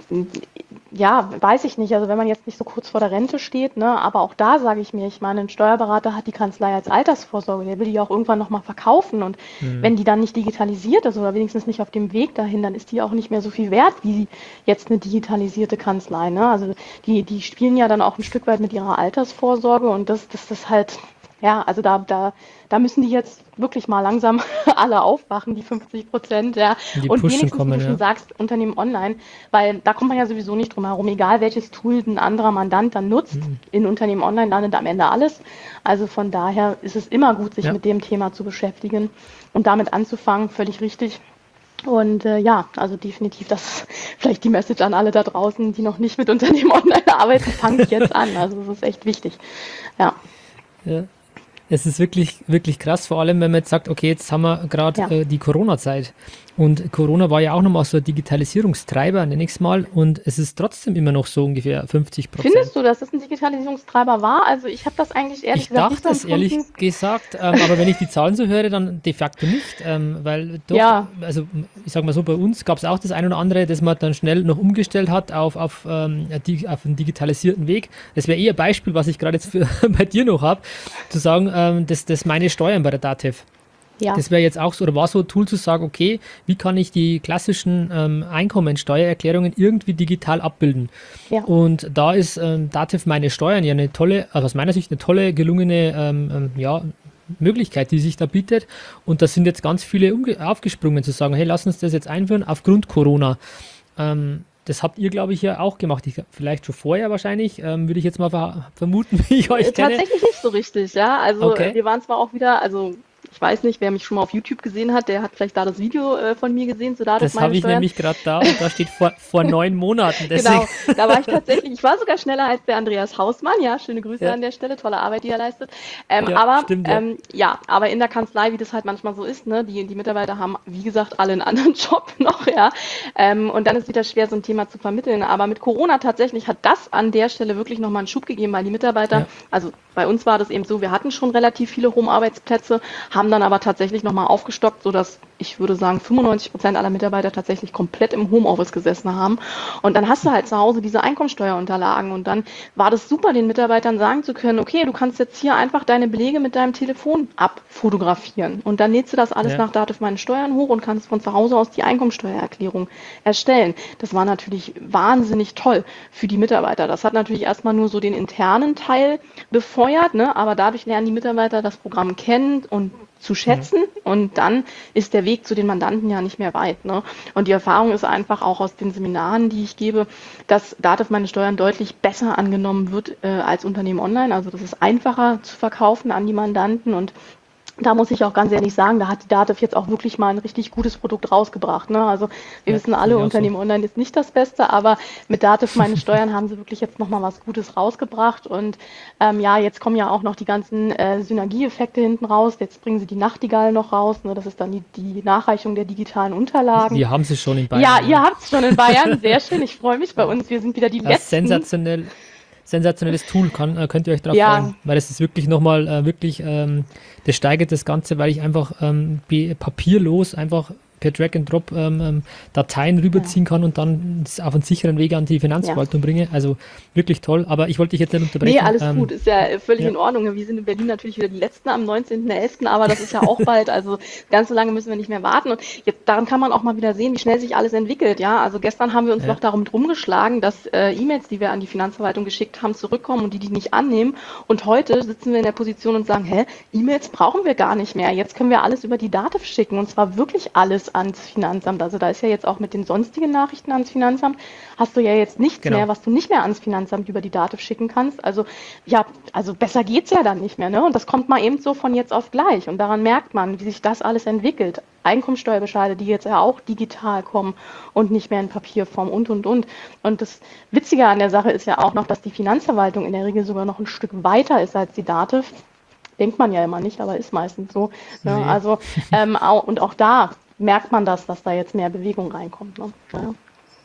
ja, weiß ich nicht. Also wenn man jetzt nicht so kurz vor der Rente steht, ne, aber auch da sage ich mir, ich meine, ein Steuerberater hat die Kanzlei als Altersvorsorge, der will die auch irgendwann nochmal verkaufen. Und mhm. wenn die dann nicht digitalisiert ist oder wenigstens nicht auf dem Weg dahin, dann ist die auch nicht mehr so viel wert wie jetzt eine digitalisierte Kanzlei. Ne? Also die, die spielen ja dann auch ein Stück weit mit ihrer Altersvorsorge und das, das ist halt, ja, also da, da, da müssen die jetzt wirklich mal langsam alle aufwachen, die fünfzig Prozent, ja. Die Und wenigstens, kommen, wie du schon ja. sagst, Unternehmen online, weil da kommt man ja sowieso nicht drum herum, egal welches Tool ein anderer Mandant dann nutzt, mhm. in Unternehmen online landet am Ende alles. Also von daher ist es immer gut, sich ja. mit dem Thema zu beschäftigen und damit anzufangen, völlig richtig. Und äh, ja, also definitiv, das ist vielleicht die Message an alle da draußen, die noch nicht mit Unternehmen online arbeiten, fangt jetzt an. Also das ist echt wichtig. Ja. Ja. Es ist wirklich, wirklich krass, vor allem wenn man jetzt sagt, okay, jetzt haben wir gerade ja. äh, die Corona-Zeit und Corona war ja auch nochmal so ein Digitalisierungstreiber, nenne ich es mal, und es ist trotzdem immer noch so ungefähr fünfzig Prozent. Findest du, dass das ein Digitalisierungstreiber war? Also ich habe das eigentlich ehrlich ich gesagt nicht Ich dachte es ehrlich gesagt, ähm, aber wenn ich die Zahlen so höre, dann de facto nicht, ähm, weil doch, ja. also ich sage mal so, bei uns gab es auch das eine oder andere, das man dann schnell noch umgestellt hat auf, auf, ähm, die, auf einen digitalisierten Weg. Das wäre eher ein Beispiel, was ich gerade jetzt für, bei dir noch habe, zu sagen, ähm, das, das meine Steuern bei der Dativ. Ja. Das wäre jetzt auch so, oder war so ein Tool zu sagen, okay, wie kann ich die klassischen ähm, Einkommensteuererklärungen irgendwie digital abbilden? Ja. Und da ist ähm, Dativ meine Steuern ja eine tolle, also aus meiner Sicht eine tolle, gelungene ähm, ähm, ja, Möglichkeit, die sich da bietet. Und da sind jetzt ganz viele umge- aufgesprungen, zu sagen, hey, lass uns das jetzt einführen aufgrund Corona. Ähm, Das habt ihr, glaube ich, ja auch gemacht. Ich, vielleicht schon vorher wahrscheinlich, ähm, würde ich jetzt mal ver- vermuten, wie ich euch äh, kenne. Tatsächlich nicht so richtig, ja. Also okay. wir waren zwar auch wieder, also ich weiß nicht, wer mich schon mal auf YouTube gesehen hat, der hat vielleicht da das Video äh, von mir gesehen zu Dativ. Das habe ich nämlich gerade da und da steht vor, vor neun Monaten. Deswegen. Genau, da war ich tatsächlich, ich war sogar schneller als der Andreas Hausmann, ja, schöne Grüße ja. an der Stelle, tolle Arbeit, die er leistet. Ähm, ja, aber stimmt, ja. Ähm, ja, aber in der Kanzlei, wie das halt manchmal so ist, ne, die, die Mitarbeiter haben, wie gesagt, alle einen anderen Job noch, ja. Ähm, und dann ist wieder schwer, so ein Thema zu vermitteln. Aber mit Corona tatsächlich hat das an der Stelle wirklich nochmal einen Schub gegeben, weil die Mitarbeiter, ja. also bei uns war das eben so, wir hatten schon relativ viele Home-Arbeitsplätze, haben dann aber tatsächlich nochmal aufgestockt, sodass ich würde sagen, fünfundneunzig Prozent aller Mitarbeiter tatsächlich komplett im Homeoffice gesessen haben. Und dann hast du halt zu Hause diese Einkommensteuerunterlagen und dann war das super, den Mitarbeitern sagen zu können, okay, du kannst jetzt hier einfach deine Belege mit deinem Telefon abfotografieren und dann lädst du das alles ja. nach Dativ meine Steuern hoch und kannst von zu Hause aus die Einkommensteuererklärung erstellen. Das war natürlich wahnsinnig toll für die Mitarbeiter. Das hat natürlich erstmal nur so den internen Teil befeuert, ne? Aber dadurch lernen die Mitarbeiter das Programm kennen und zu schätzen mhm. und dann ist der Weg zu den Mandanten ja nicht mehr weit. Ne? Und die Erfahrung ist einfach auch aus den Seminaren, die ich gebe, dass Dativ meine Steuern deutlich besser angenommen wird äh, als Unternehmen online. Also das ist einfacher zu verkaufen an die Mandanten und da muss ich auch ganz ehrlich sagen, da hat die Dativ jetzt auch wirklich mal ein richtig gutes Produkt rausgebracht. Ne? Also wir ja, wissen alle, Unternehmen so. Online ist nicht das Beste, aber mit Dativ meine Steuern haben sie wirklich jetzt nochmal was Gutes rausgebracht. Und ähm, ja, jetzt kommen ja auch noch die ganzen äh, Synergieeffekte hinten raus. Jetzt bringen sie die Nachtigall noch raus. Ne? Das ist dann die, die Nachreichung der digitalen Unterlagen. Wir haben sie schon in Bayern. Ja, ihr habt es schon in Bayern. Sehr schön. Ich freue mich bei uns. Wir sind wieder die ja, Letzten. Sensationell. Sensationelles Tool, kann, äh, könnt ihr euch drauf ja. freuen, weil es ist wirklich nochmal, äh, wirklich, ähm, das steigert das Ganze, weil ich einfach ähm, papierlos einfach per Drag and Drop ähm, ähm, Dateien rüberziehen ja. kann und dann auf einen sicheren Weg an die Finanzverwaltung ja. bringe. Also wirklich toll, aber ich wollte dich jetzt nicht unterbrechen. Nee, alles ähm, gut, ist ja völlig ja. in Ordnung. Wir sind in Berlin natürlich wieder die Letzten am neunzehnten elften, aber das ist ja auch bald, also ganz so lange müssen wir nicht mehr warten. Und jetzt daran kann man auch mal wieder sehen, wie schnell sich alles entwickelt. Ja, also gestern haben wir uns ja. noch darum drum geschlagen, dass äh, E-Mails, die wir an die Finanzverwaltung geschickt haben, zurückkommen und die die nicht annehmen. Und heute sitzen wir in der Position und sagen, hä, E-Mails brauchen wir gar nicht mehr. Jetzt können wir alles über die Dativ schicken und zwar wirklich alles ans Finanzamt. Also da ist ja jetzt auch mit den sonstigen Nachrichten ans Finanzamt, hast du ja jetzt nichts genau. mehr, was du nicht mehr ans Finanzamt über die Dativ schicken kannst. Also ja, also besser geht's ja dann nicht mehr, ne? Und das kommt mal eben so von jetzt auf gleich. Und daran merkt man, wie sich das alles entwickelt. Einkommensteuerbescheide, die jetzt ja auch digital kommen und nicht mehr in Papierform und, und, und. Und das Witzige an der Sache ist ja auch noch, dass die Finanzverwaltung in der Regel sogar noch ein Stück weiter ist als die Dativ. Denkt man ja immer nicht, aber ist meistens so. Ne? Nee. Also ähm, auch, und auch da merkt man das, dass da jetzt mehr Bewegung reinkommt. Ne? Ja.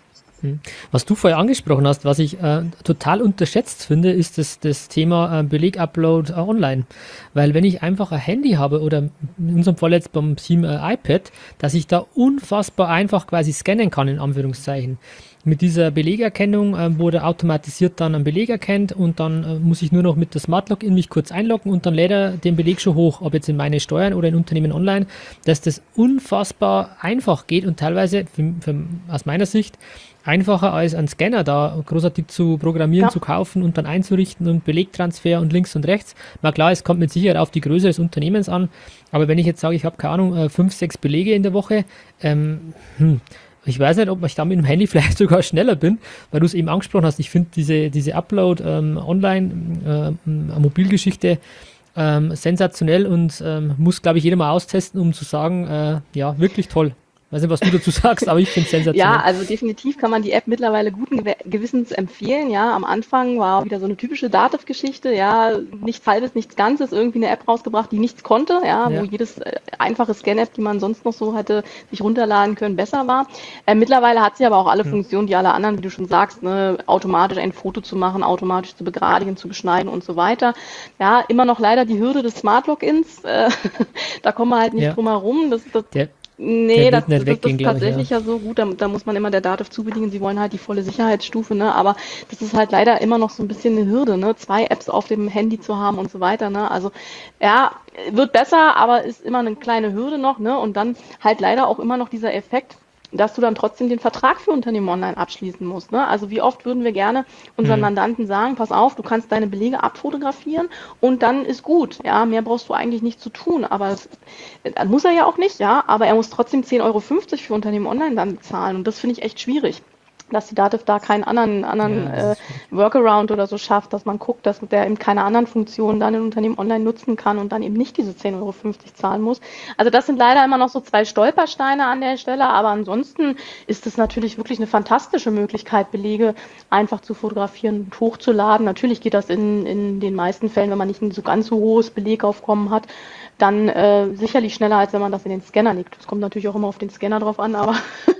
Was du vorher angesprochen hast, was ich äh, total unterschätzt finde, ist das, das Thema äh, Beleg-Upload äh, online. Weil wenn ich einfach ein Handy habe oder in unserem Fall jetzt beim Team äh, iPad, dass ich da unfassbar einfach quasi scannen kann, in Anführungszeichen. Mit dieser Belegerkennung äh, wurde automatisiert dann ein Beleg erkennt und dann äh, muss ich nur noch mit der Smart Login mich kurz einloggen und dann lädt er den Beleg schon hoch, ob jetzt in meine Steuern oder in Unternehmen online, dass das unfassbar einfach geht und teilweise für, für, aus meiner Sicht einfacher als ein Scanner da großartig zu programmieren, ja. zu kaufen und dann einzurichten und Belegtransfer und links und rechts. Na klar, es kommt mit Sicherheit auf die Größe des Unternehmens an, aber wenn ich jetzt sage, ich habe keine Ahnung, fünf, sechs Belege in der Woche, ähm, hm, ich weiß nicht, ob ich da mit dem Handy vielleicht sogar schneller bin, weil du es eben angesprochen hast. Ich finde diese, diese Upload ähm, online, äh, Mobilgeschichte ähm, sensationell und ähm, muss, glaube ich, jeder mal austesten, um zu sagen, äh, ja, wirklich toll. Ich weiß nicht, was du dazu sagst, aber ich finde es sensationell. Ja, also definitiv kann man die App mittlerweile guten Gewissens empfehlen. Ja, am Anfang war wieder so eine typische Dativ-Geschichte. Ja, nichts Halbes, nichts Ganzes. Irgendwie eine App rausgebracht, die nichts konnte. Ja, ja. Wo jedes äh, einfache Scan-App, die man sonst noch so hatte, sich runterladen können, besser war. Äh, mittlerweile hat sie aber auch alle hm. Funktionen, die alle anderen, wie du schon sagst, ne, automatisch ein Foto zu machen, automatisch zu begradigen, zu beschneiden und so weiter. Ja, immer noch leider die Hürde des Smart-Logins. Äh, da kommen wir halt nicht ja. drum herum. Das, das, Der Nee, das, das, das ist tatsächlich ich, ja. ja so gut, da, da muss man immer der Dativ zubedingen, sie wollen halt die volle Sicherheitsstufe, ne, aber das ist halt leider immer noch so ein bisschen eine Hürde, ne, zwei Apps auf dem Handy zu haben und so weiter, ne, also, ja, wird besser, aber ist immer eine kleine Hürde noch, ne, und dann halt leider auch immer noch dieser Effekt, dass du dann trotzdem den Vertrag für Unternehmen online abschließen musst. Ne? Also wie oft würden wir gerne unseren mhm. Mandanten sagen, pass auf, du kannst deine Belege abfotografieren und dann ist gut. Ja, mehr brauchst du eigentlich nicht zu tun. Aber das, das muss er ja auch nicht, ja, aber er muss trotzdem zehn Euro fünfzig für Unternehmen online dann bezahlen. Und das finde ich echt schwierig, dass die Dativ da keinen anderen, anderen ja, äh, Workaround oder so schafft, dass man guckt, dass der eben keine anderen Funktionen dann in Unternehmen online nutzen kann und dann eben nicht diese zehn Euro fünfzig zahlen muss. Also das sind leider immer noch so zwei Stolpersteine an der Stelle, aber ansonsten ist es natürlich wirklich eine fantastische Möglichkeit, Belege einfach zu fotografieren und hochzuladen. Natürlich geht das in, in den meisten Fällen, wenn man nicht ein so ganz so hohes Belegaufkommen hat, dann äh, sicherlich schneller, als wenn man das in den Scanner legt. Das kommt natürlich auch immer auf den Scanner drauf an, aber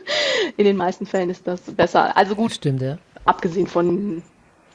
in den meisten Fällen ist das besser. Also gut, stimmt, ja. Abgesehen von...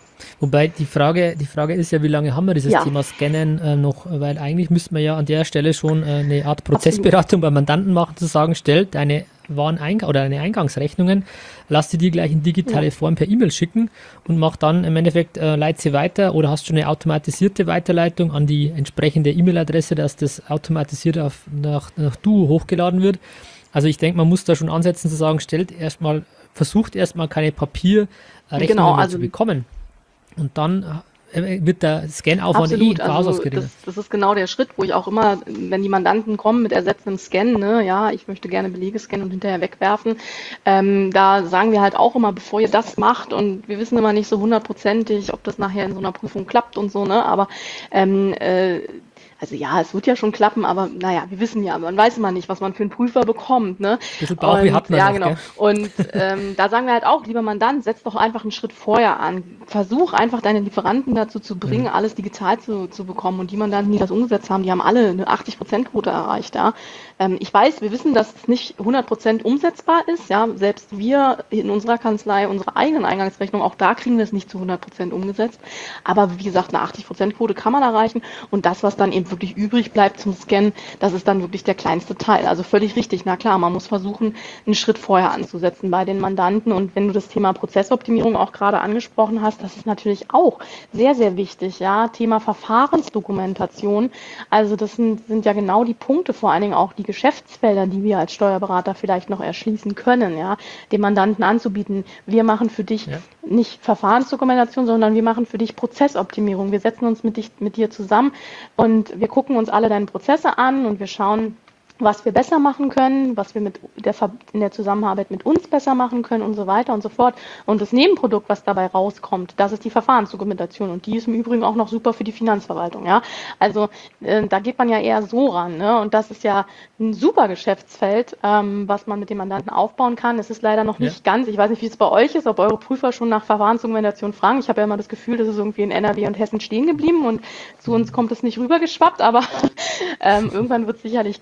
Wobei die Frage, die Frage ist ja, wie lange haben wir dieses ja. Thema Scannen äh, noch? Weil eigentlich müsste man ja an der Stelle schon äh, eine Art Prozessberatung beim Mandanten machen, zu sagen, stellt deine Wareneingang- oder deine Eingangsrechnungen, lass dir die gleich in digitale ja. Form per E-Mail schicken und mach dann im Endeffekt, äh, leit sie weiter oder hast schon eine automatisierte Weiterleitung an die entsprechende E-Mail-Adresse, dass das automatisiert auf, nach, nach Duo hochgeladen wird. Also ich denke, man muss da schon ansetzen zu sagen, stellt erstmal, versucht erstmal keine Papierrechnungen genau, also zu bekommen. Und dann wird der Scan-Aufwand eh also ausgerichtet. Das, das ist genau der Schritt, wo ich auch immer, wenn die Mandanten kommen mit ersetzendem Scan, ne, ja, ich möchte gerne Belege scannen und hinterher wegwerfen, ähm, da sagen wir halt auch immer, bevor ihr das macht, und wir wissen immer nicht so hundertprozentig, ob das nachher in so einer Prüfung klappt und so, ne, aber ähm, äh, also ja, es wird ja schon klappen, aber naja, wir wissen ja, man weiß immer nicht, was man für einen Prüfer bekommt. Ne? Bisschen Bauch, wie hat man ja, noch, genau. Gell? Und ähm, da sagen wir halt auch, lieber Mandant, setz doch einfach einen Schritt vorher an. Versuch einfach deine Lieferanten dazu zu bringen, mhm. alles digital zu, zu bekommen. Und die Mandanten, die das umgesetzt haben, die haben alle eine achtzig Prozent Quote erreicht. Ja? Ähm, ich weiß, wir wissen, dass es nicht hundert Prozent umsetzbar ist. Ja? Selbst wir in unserer Kanzlei, unsere eigenen Eingangsrechnung, auch da kriegen wir es nicht zu hundert Prozent umgesetzt. Aber wie gesagt, eine achtzig Prozent Quote kann man erreichen. Und das, was dann eben wirklich übrig bleibt zum Scannen, das ist dann wirklich der kleinste Teil. Also völlig richtig. Na klar, man muss versuchen, einen Schritt vorher anzusetzen bei den Mandanten. Und wenn du das Thema Prozessoptimierung auch gerade angesprochen hast, das ist natürlich auch sehr, sehr wichtig. Ja, Thema Verfahrensdokumentation. Also das sind, sind ja genau die Punkte, vor allen Dingen auch die Geschäftsfelder, die wir als Steuerberater vielleicht noch erschließen können, ja, dem Mandanten anzubieten. Wir machen für dich ja. nicht Verfahrensdokumentation, sondern wir machen für dich Prozessoptimierung. Wir setzen uns mit, dich, mit dir zusammen und wir gucken uns alle deine Prozesse an und wir schauen, was wir besser machen können, was wir mit der Ver- in der Zusammenarbeit mit uns besser machen können und so weiter und so fort. Und das Nebenprodukt, was dabei rauskommt, das ist die Verfahrensdokumentation und die ist im Übrigen auch noch super für die Finanzverwaltung. Ja, also äh, da geht man ja eher so ran, ne? Und das ist ja ein super Geschäftsfeld, ähm, was man mit dem Mandanten aufbauen kann. Es ist leider noch nicht ja. ganz, ich weiß nicht, wie es bei euch ist, ob eure Prüfer schon nach Verfahrensdokumentation fragen. Ich habe ja immer das Gefühl, das ist irgendwie in N R W und Hessen stehen geblieben und zu uns kommt es nicht rübergeschwappt, aber ähm, irgendwann wird es sicherlich kommen, ne?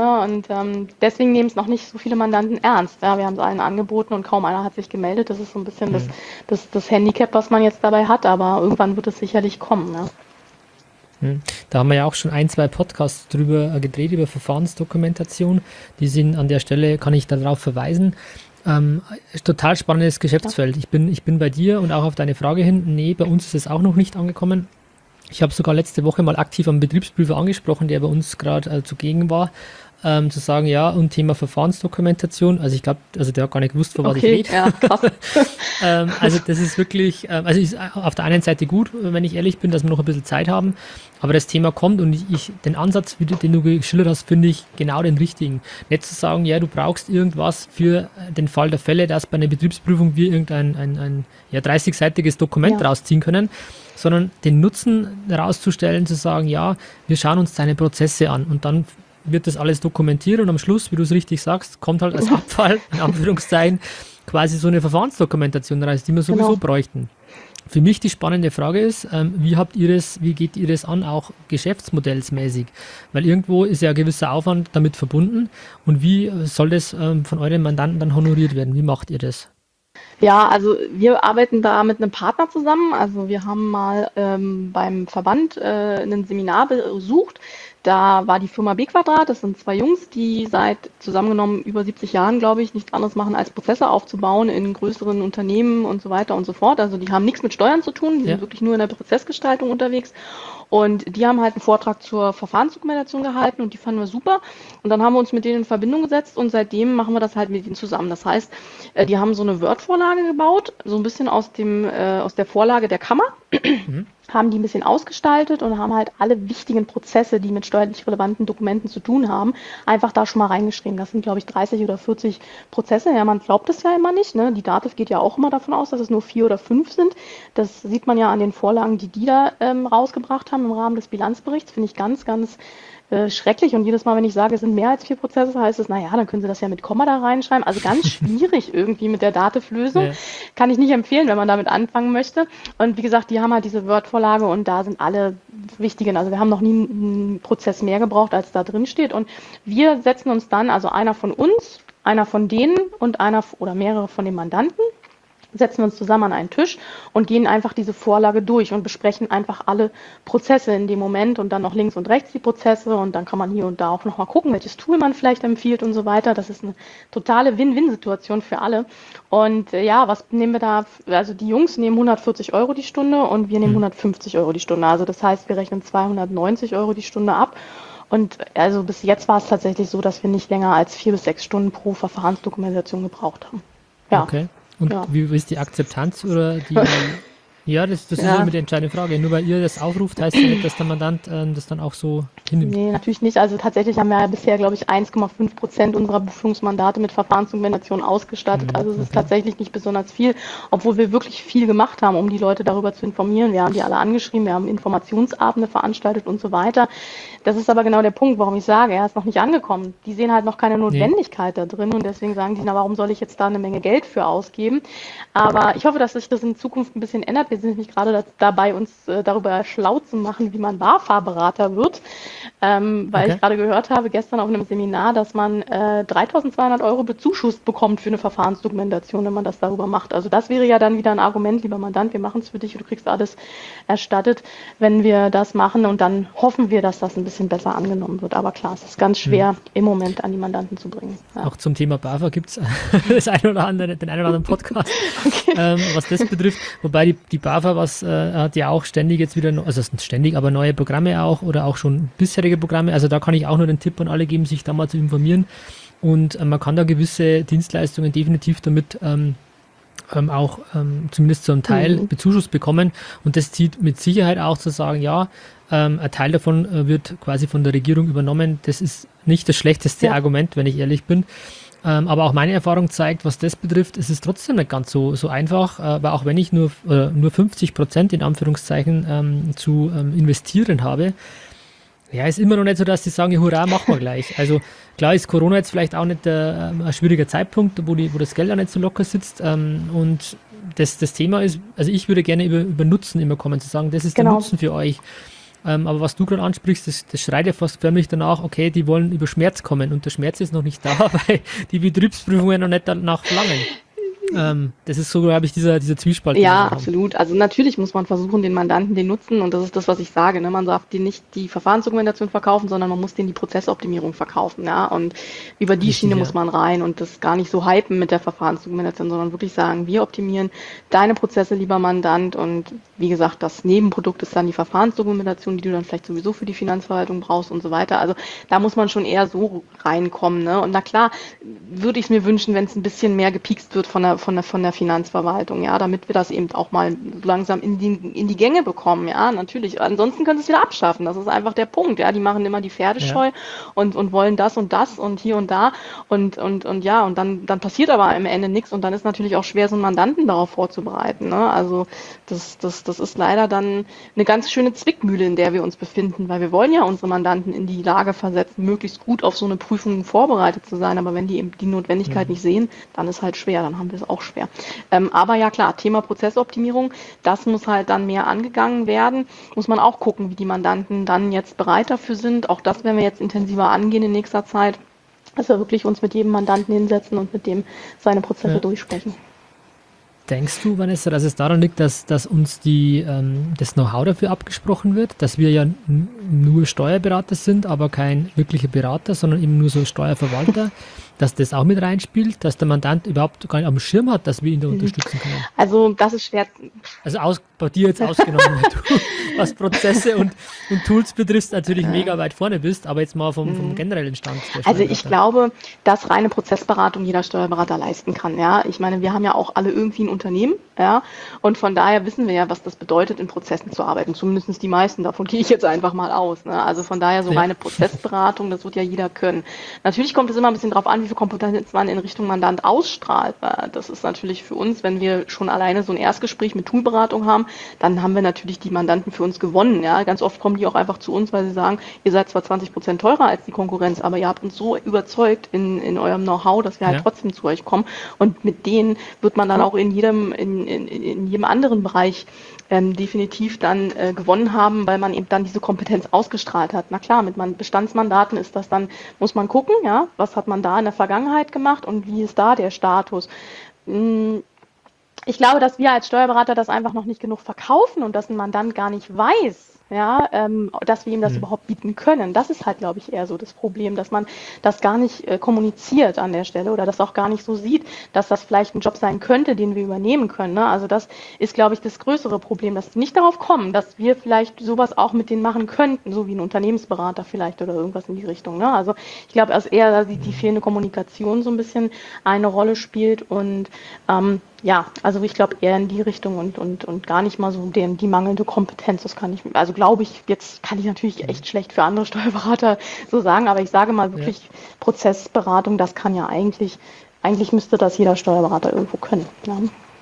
Ne? Und ähm, deswegen nehmen es noch nicht so viele Mandanten ernst. Ja? Wir haben es allen angeboten und kaum einer hat sich gemeldet. Das ist so ein bisschen das, das, das Handicap, was man jetzt dabei hat, aber irgendwann wird es sicherlich kommen. Ne? Da haben wir ja auch schon ein, zwei Podcasts drüber gedreht, über Verfahrensdokumentation. Die sind an der Stelle, kann ich darauf verweisen. Ähm, total spannendes Geschäftsfeld. Ich bin, ich bin bei dir und auch auf deine Frage hin. Nee, bei uns ist es auch noch nicht angekommen. Ich habe sogar letzte Woche mal aktiv am Betriebsprüfer angesprochen, der bei uns gerade äh, zugegen war, ähm, zu sagen, ja, und Thema Verfahrensdokumentation. Also ich glaube, also der hat gar nicht gewusst, von was Okay, ich rede. ja, krass. ähm, also das ist wirklich, ähm, also ist auf der einen Seite gut, wenn ich ehrlich bin, dass wir noch ein bisschen Zeit haben, aber das Thema kommt und ich, ich den Ansatz, wie du- den du geschildert hast, finde ich genau den richtigen. Nicht zu sagen, ja, du brauchst irgendwas für den Fall der Fälle, dass bei einer Betriebsprüfung wir irgendein ein, ein, ja, dreißig-seitiges Dokument Ja. rausziehen können, sondern den Nutzen herauszustellen, zu sagen, ja, wir schauen uns deine Prozesse an und dann wird das alles dokumentiert und am Schluss, wie du es richtig sagst, kommt halt als Abfall, in Anführungszeichen, quasi so eine Verfahrensdokumentation raus, die wir sowieso Genau. bräuchten. Für mich die spannende Frage ist, ähm, wie habt ihr das, wie geht ihr das an, auch geschäftsmodellsmäßig? Weil irgendwo ist ja ein gewisser Aufwand damit verbunden und wie äh, soll das ähm, von euren Mandanten dann honoriert werden? Wie macht ihr das? Ja, also wir arbeiten da mit einem Partner zusammen. Also wir haben mal ähm, beim Verband äh, ein Seminar besucht. Da war die Firma B Quadrat, das sind zwei Jungs, die seit zusammengenommen über siebzig Jahren, glaube ich, nichts anderes machen, als Prozesse aufzubauen in größeren Unternehmen und so weiter und so fort. Also die haben nichts mit Steuern zu tun, die Ja. sind wirklich nur in der Prozessgestaltung unterwegs. Und die haben halt einen Vortrag zur Verfahrensdokumentation gehalten und die fanden wir super. Und dann haben wir uns mit denen in Verbindung gesetzt und seitdem machen wir das halt mit ihnen zusammen. Das heißt, äh, die haben so eine Word-Vorlage gebaut, so ein bisschen aus dem, äh, aus der Vorlage der Kammer. Haben die ein bisschen ausgestaltet und haben halt alle wichtigen Prozesse, die mit steuerlich relevanten Dokumenten zu tun haben, einfach da schon mal reingeschrieben. Das sind, glaube ich, dreißig oder vierzig Prozesse. Ja, man glaubt es ja immer nicht. Ne? Die Dativ geht ja auch immer davon aus, dass es nur vier oder fünf sind. Das sieht man ja an den Vorlagen, die die da ähm, rausgebracht haben im Rahmen des Bilanzberichts. Finde ich ganz, ganz äh, schrecklich. Und jedes Mal, wenn ich sage, es sind mehr als vier Prozesse, heißt es, naja, dann können Sie das ja mit Komma da reinschreiben. Also ganz schwierig irgendwie mit der Dativ-Lösung. Ja. Kann ich nicht empfehlen, wenn man damit anfangen möchte. Und wie gesagt, die haben halt diese Word-Vorlage und da sind alle wichtigen. Also wir haben noch nie einen Prozess mehr gebraucht, als da drin steht. Und wir setzen uns dann, also einer von uns, einer von denen und einer f- oder mehrere von den Mandanten, setzen wir uns zusammen an einen Tisch und gehen einfach diese Vorlage durch und besprechen einfach alle Prozesse in dem Moment und dann noch links und rechts die Prozesse und dann kann man hier und da auch nochmal gucken, welches Tool man vielleicht empfiehlt und so weiter. Das ist eine totale Win-Win-Situation für alle. Und äh, ja, was nehmen wir da? Also die Jungs nehmen hundertvierzig Euro die Stunde und wir nehmen hundertfünfzig Euro die Stunde. Also das heißt, wir rechnen zweihundertneunzig Euro die Stunde ab. Und also bis jetzt war es tatsächlich so, dass wir nicht länger als vier bis sechs Stunden pro Verfahrensdokumentation gebraucht haben. Ja. Okay. Und Ja. wie ist die Akzeptanz oder die... Ja, das, das ist Ja. immer die entscheidende Frage. Nur weil ihr das aufruft, heißt ja nicht, dass der Mandant ähm, das dann auch so hinnimmt. Nee, natürlich nicht. Also tatsächlich haben wir ja bisher, glaube ich, eins Komma fünf Prozent unserer Buchungsmandate mit Verfahrensdokumentation ausgestattet. Also es ist tatsächlich nicht besonders viel, obwohl wir wirklich viel gemacht haben, um die Leute darüber zu informieren. Wir haben die alle angeschrieben, wir haben Informationsabende veranstaltet und so weiter. Das ist aber genau der Punkt, warum ich sage, er ist noch nicht angekommen. Die sehen halt noch keine Notwendigkeit da drin und deswegen sagen die, na, warum soll ich jetzt da eine Menge Geld für ausgeben? Aber ich hoffe, dass sich das in Zukunft ein bisschen ändert. Wir sind nämlich gerade da- dabei, uns äh, darüber schlau zu machen, wie man BAFA-Berater wird, ähm, weil Okay. ich gerade gehört habe, gestern auf einem Seminar, dass man äh, dreitausendzweihundert Euro bezuschusst bekommt für eine Verfahrensdokumentation, wenn man das darüber macht. Also das wäre ja dann wieder ein Argument, lieber Mandant, wir machen es für dich und du kriegst alles erstattet, wenn wir das machen und dann hoffen wir, dass das ein bisschen besser angenommen wird. Aber klar, es ist ganz schwer im Moment an die Mandanten zu bringen. Ja. Auch zum Thema BAFA gibt es das ein oder andere, den einen oder anderen Podcast, ähm, was das betrifft. Wobei die, die BAFA was, äh, hat ja auch ständig jetzt wieder, no- also es sind ständig, aber neue Programme auch oder auch schon bisherige Programme. Also da kann ich auch nur den Tipp an alle geben, sich da mal zu informieren. Und äh, man kann da gewisse Dienstleistungen definitiv damit ähm, ähm, auch ähm, zumindest zum Teil Mhm. Bezuschuss bekommen. Und das zieht mit Sicherheit auch zu sagen, ja, ähm, ein Teil davon äh, wird quasi von der Regierung übernommen. Das ist nicht das schlechteste Ja. Argument, wenn ich ehrlich bin. Ähm, aber auch meine Erfahrung zeigt, was das betrifft, ist es trotzdem nicht ganz so, so einfach, äh, weil auch wenn ich nur, äh, nur fünfzig Prozent in Anführungszeichen ähm, zu ähm, investieren habe, ja, ist immer noch nicht so, dass die sagen, hurra, machen wir gleich. Also klar ist Corona jetzt vielleicht auch nicht äh, ein schwieriger Zeitpunkt, wo, die, wo das Geld auch nicht so locker sitzt. Ähm, und das, das Thema ist, also ich würde gerne über, über Nutzen immer kommen, zu sagen, das ist Genau. der Nutzen für euch. Ähm, aber was du gerade ansprichst, das, das schreit ja fast förmlich danach, okay, die wollen über Schmerz kommen und der Schmerz ist noch nicht da, weil die Betriebsprüfungen noch nicht danach verlangen. Ähm, das ist so, glaube ich, dieser, dieser Zwiespalt. den wir Ja, da haben. absolut. Also natürlich muss man versuchen, den Mandanten den Nutzen, und das ist das, was ich sage, ne? Man darf denen nicht die Verfahrensdokumentation verkaufen, sondern man muss denen die Prozessoptimierung verkaufen, ja. Und über die Richtig, Schiene ja. muss man rein und das gar nicht so hypen mit der Verfahrensdokumentation, sondern wirklich sagen, wir optimieren deine Prozesse, lieber Mandant. Und wie gesagt, das Nebenprodukt ist dann die Verfahrensdokumentation, die du dann vielleicht sowieso für die Finanzverwaltung brauchst und so weiter. Also da muss man schon eher so reinkommen, ne? Und na klar, würde ich es mir wünschen, wenn es ein bisschen mehr gepiekst wird von der, von der, von der Finanzverwaltung, ja, damit wir das eben auch mal so langsam in die, in die Gänge bekommen, ja, natürlich. Ansonsten können sie es wieder abschaffen. Das ist einfach der Punkt, ja. Die machen immer die Pferde scheu Ja. und, und wollen das und das und hier und da und, und, und ja, und dann, dann passiert aber am Ende nichts und dann ist natürlich auch schwer, so einen Mandanten darauf vorzubereiten, ne? Also das, das, das ist leider dann eine ganz schöne Zwickmühle, in der wir uns befinden, weil wir wollen ja unsere Mandanten in die Lage versetzen, möglichst gut auf so eine Prüfung vorbereitet zu sein, aber wenn die eben die Notwendigkeit nicht sehen, dann ist halt schwer, dann haben wir es auch schwer. Ähm, aber ja klar, Thema Prozessoptimierung, das muss halt dann mehr angegangen werden, muss man auch gucken, wie die Mandanten dann jetzt bereit dafür sind. Auch das werden wir jetzt intensiver angehen in nächster Zeit, dass wir wirklich uns mit jedem Mandanten hinsetzen und mit dem seine Prozesse Ja. durchsprechen. Denkst du, Vanessa, dass es daran liegt, dass, dass uns die, ähm, das Know-how dafür abgesprochen wird, dass wir ja n- nur Steuerberater sind, aber kein wirklicher Berater, sondern eben nur so Steuerverwalter, dass das auch mit reinspielt, dass der Mandant überhaupt gar nicht am Schirm hat, dass wir ihn da unterstützen können? Also das ist schwer. Also aus, bei dir jetzt ausgenommen, weil du, was Prozesse und, und Tools betrifft, natürlich mega weit vorne bist, aber jetzt mal vom, vom generellen Stand der Also ich Steuerberater. glaube, dass reine Prozessberatung jeder Steuerberater leisten kann. Ja, ich meine, wir haben ja auch alle irgendwie ein Unternehmen, ja, und von daher wissen wir ja, was das bedeutet, in Prozessen zu arbeiten. Zumindest die meisten. Davon gehe ich jetzt einfach mal aus. Ne? Also von daher so Ja. reine Prozessberatung, das wird ja jeder können. Natürlich kommt es immer ein bisschen drauf an, wie viel Kompetenz man in Richtung Mandant ausstrahlt. Weil das ist natürlich für uns, wenn wir schon alleine so ein Erstgespräch mit Toolberatung haben, dann haben wir natürlich die Mandanten für uns gewonnen. Ja, ganz oft kommen die auch einfach zu uns, weil sie sagen, ihr seid zwar zwanzig Prozent teurer als die Konkurrenz, aber ihr habt uns so überzeugt in, in eurem Know-how, dass wir halt Ja. trotzdem zu euch kommen. Und mit denen wird man dann auch in jedem, in, in, in jedem anderen Bereich ähm, definitiv dann äh, gewonnen haben, weil man eben dann diese Kompetenz ausgestrahlt hat. Na klar, mit man Bestandsmandaten ist das dann, muss man gucken, ja, was hat man da in der Vergangenheit gemacht und wie ist da der Status. Mm, Ich glaube, dass wir als Steuerberater das einfach noch nicht genug verkaufen und dass ein Mandant gar nicht weiß, ja, ähm, dass wir ihm das Mhm. überhaupt bieten können. Das ist halt, glaube ich, eher so das Problem, dass man das gar nicht äh, kommuniziert an der Stelle oder das auch gar nicht so sieht, dass das vielleicht ein Job sein könnte, den wir übernehmen können. Ne? Also das ist, glaube ich, das größere Problem, dass sie nicht darauf kommen, dass wir vielleicht sowas auch mit denen machen könnten, so wie ein Unternehmensberater vielleicht oder irgendwas in die Richtung. Ne? Also ich glaube, dass eher dass die, die fehlende Kommunikation so ein bisschen eine Rolle spielt und ähm, ja, also ich glaube eher in die Richtung und, und, und gar nicht mal so den, die mangelnde Kompetenz. Das kann ich, also glaube ich, jetzt kann ich natürlich echt schlecht für andere Steuerberater so sagen, aber ich sage mal wirklich, Prozessberatung, das kann ja eigentlich, eigentlich müsste das jeder Steuerberater irgendwo können. Ja.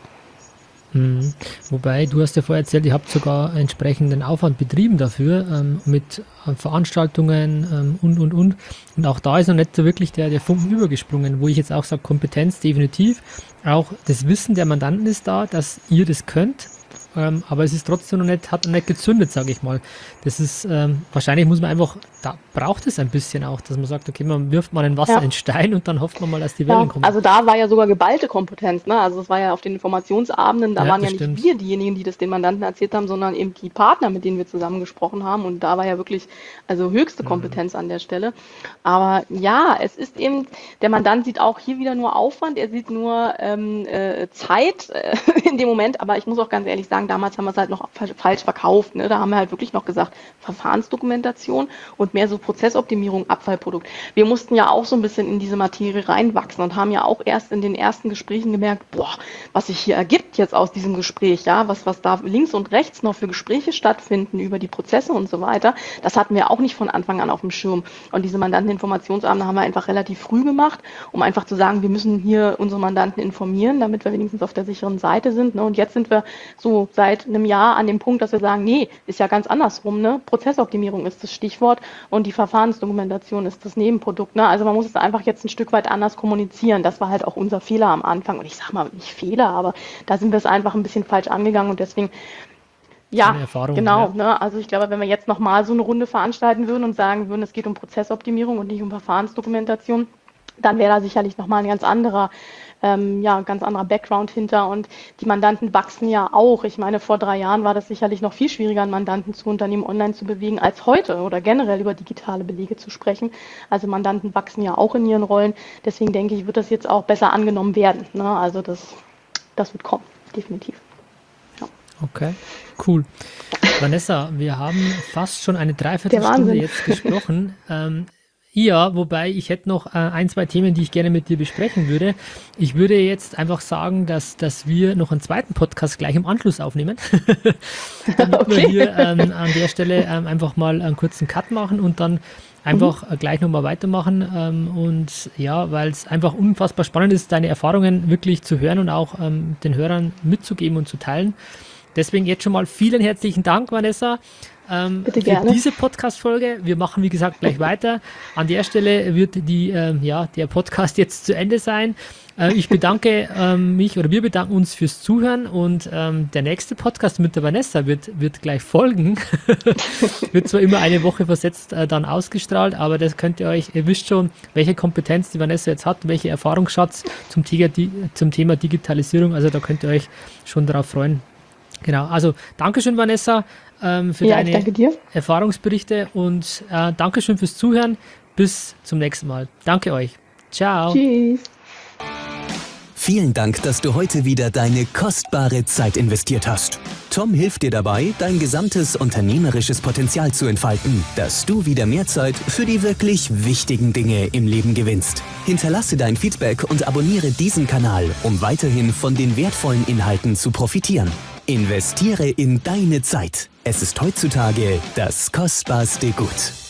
Mhm. Wobei, du hast ja vorher erzählt, ihr habt sogar entsprechenden Aufwand betrieben dafür, ähm, mit äh, Veranstaltungen ähm, und, und, und. Und auch da ist noch nicht so wirklich der, der Funken übergesprungen, wo ich jetzt auch sage, Kompetenz definitiv. Auch das Wissen der Mandanten ist da, dass ihr das könnt. Ähm, aber es ist trotzdem noch nicht, hat noch nicht gezündet, sage ich mal. Das ist, ähm, wahrscheinlich muss man einfach, da braucht es ein bisschen auch, dass man sagt, okay, man wirft mal ein Wasser Ja. in den Stein und dann hofft man mal, dass die Wellen Ja, kommen. also da war ja sogar geballte Kompetenz, ne? Also es war ja auf den Informationsabenden, da Ja, waren ja das nicht stimmt. wir diejenigen, die das den Mandanten erzählt haben, sondern eben die Partner, mit denen wir zusammen gesprochen haben. Und da war ja wirklich also höchste Kompetenz an der Stelle. Aber ja, es ist eben, der Mandant sieht auch hier wieder nur Aufwand, er sieht nur ähm, äh, Zeit äh, in dem Moment. Aber ich muss auch ganz ehrlich sagen, damals haben wir es halt noch fa- falsch verkauft. Ne? Da haben wir halt wirklich noch gesagt, Verfahrensdokumentation und mehr so Prozessoptimierung, Abfallprodukt. Wir mussten ja auch so ein bisschen in diese Materie reinwachsen und haben ja auch erst in den ersten Gesprächen gemerkt, boah, was sich hier ergibt jetzt aus diesem Gespräch, ja, was, was da links und rechts noch für Gespräche stattfinden über die Prozesse und so weiter, das hatten wir auch nicht von Anfang an auf dem Schirm. Und diese Mandanteninformationsabende haben wir einfach relativ früh gemacht, um einfach zu sagen, wir müssen hier unsere Mandanten informieren, damit wir wenigstens auf der sicheren Seite sind. Ne? Und jetzt sind wir so seit einem Jahr an dem Punkt, dass wir sagen, nee, ist ja ganz andersrum. Ne? Prozessoptimierung ist das Stichwort und die Verfahrensdokumentation ist das Nebenprodukt. Ne? Also man muss es einfach jetzt ein Stück weit anders kommunizieren. Das war halt auch unser Fehler am Anfang. Und ich sage mal nicht Fehler, aber da sind wir es einfach ein bisschen falsch angegangen und deswegen Ja, Erfahrung, genau. Ja. Ne? Also ich glaube, wenn wir jetzt nochmal so eine Runde veranstalten würden und sagen würden, es geht um Prozessoptimierung und nicht um Verfahrensdokumentation, dann wäre da sicherlich nochmal ein ganz anderer, ähm, ja, ganz anderer Background hinter. Und die Mandanten wachsen ja auch. Ich meine, vor drei Jahren war das sicherlich noch viel schwieriger, einen Mandanten zu Unternehmen online zu bewegen, als heute oder generell über digitale Belege zu sprechen. Also Mandanten wachsen ja auch in ihren Rollen. Deswegen denke ich, wird das jetzt auch besser angenommen werden. Ne? Also das, das wird kommen, definitiv. Okay, cool. Vanessa, wir haben fast schon eine Dreiviertelstunde jetzt gesprochen. Ähm, ja, wobei ich hätte noch äh, ein, zwei Themen, die ich gerne mit dir besprechen würde. Ich würde jetzt einfach sagen, dass, dass wir noch einen zweiten Podcast gleich im Anschluss aufnehmen, damit okay. wir hier ähm, an der Stelle ähm, einfach mal einen kurzen Cut machen und dann einfach mhm. gleich nochmal weitermachen. Ähm, und ja, weil es einfach unfassbar spannend ist, deine Erfahrungen wirklich zu hören und auch ähm, den Hörern mitzugeben und zu teilen. Deswegen jetzt schon mal vielen herzlichen Dank, Vanessa, ähm, für gerne. diese Podcast-Folge. Wir machen, wie gesagt, gleich weiter. An der Stelle wird die, äh, ja, der Podcast jetzt zu Ende sein. Äh, ich bedanke ähm, mich oder wir bedanken uns fürs Zuhören und ähm, der nächste Podcast mit der Vanessa wird, wird gleich folgen. Wird zwar immer eine Woche versetzt äh, dann ausgestrahlt, aber das könnt ihr euch, ihr wisst schon, welche Kompetenz die Vanessa jetzt hat, welche Erfahrungsschatz zum, zum Thema Digitalisierung. Also da könnt ihr euch schon darauf freuen. Genau, also Dankeschön, Vanessa, ähm, für ja, deine Erfahrungsberichte und äh, Dankeschön fürs Zuhören. Bis zum nächsten Mal. Danke euch. Ciao. Tschüss. Vielen Dank, dass du heute wieder deine kostbare Zeit investiert hast. Tom hilft dir dabei, dein gesamtes unternehmerisches Potenzial zu entfalten, dass du wieder mehr Zeit für die wirklich wichtigen Dinge im Leben gewinnst. Hinterlasse dein Feedback und abonniere diesen Kanal, um weiterhin von den wertvollen Inhalten zu profitieren. Investiere in deine Zeit. Es ist heutzutage das kostbarste Gut.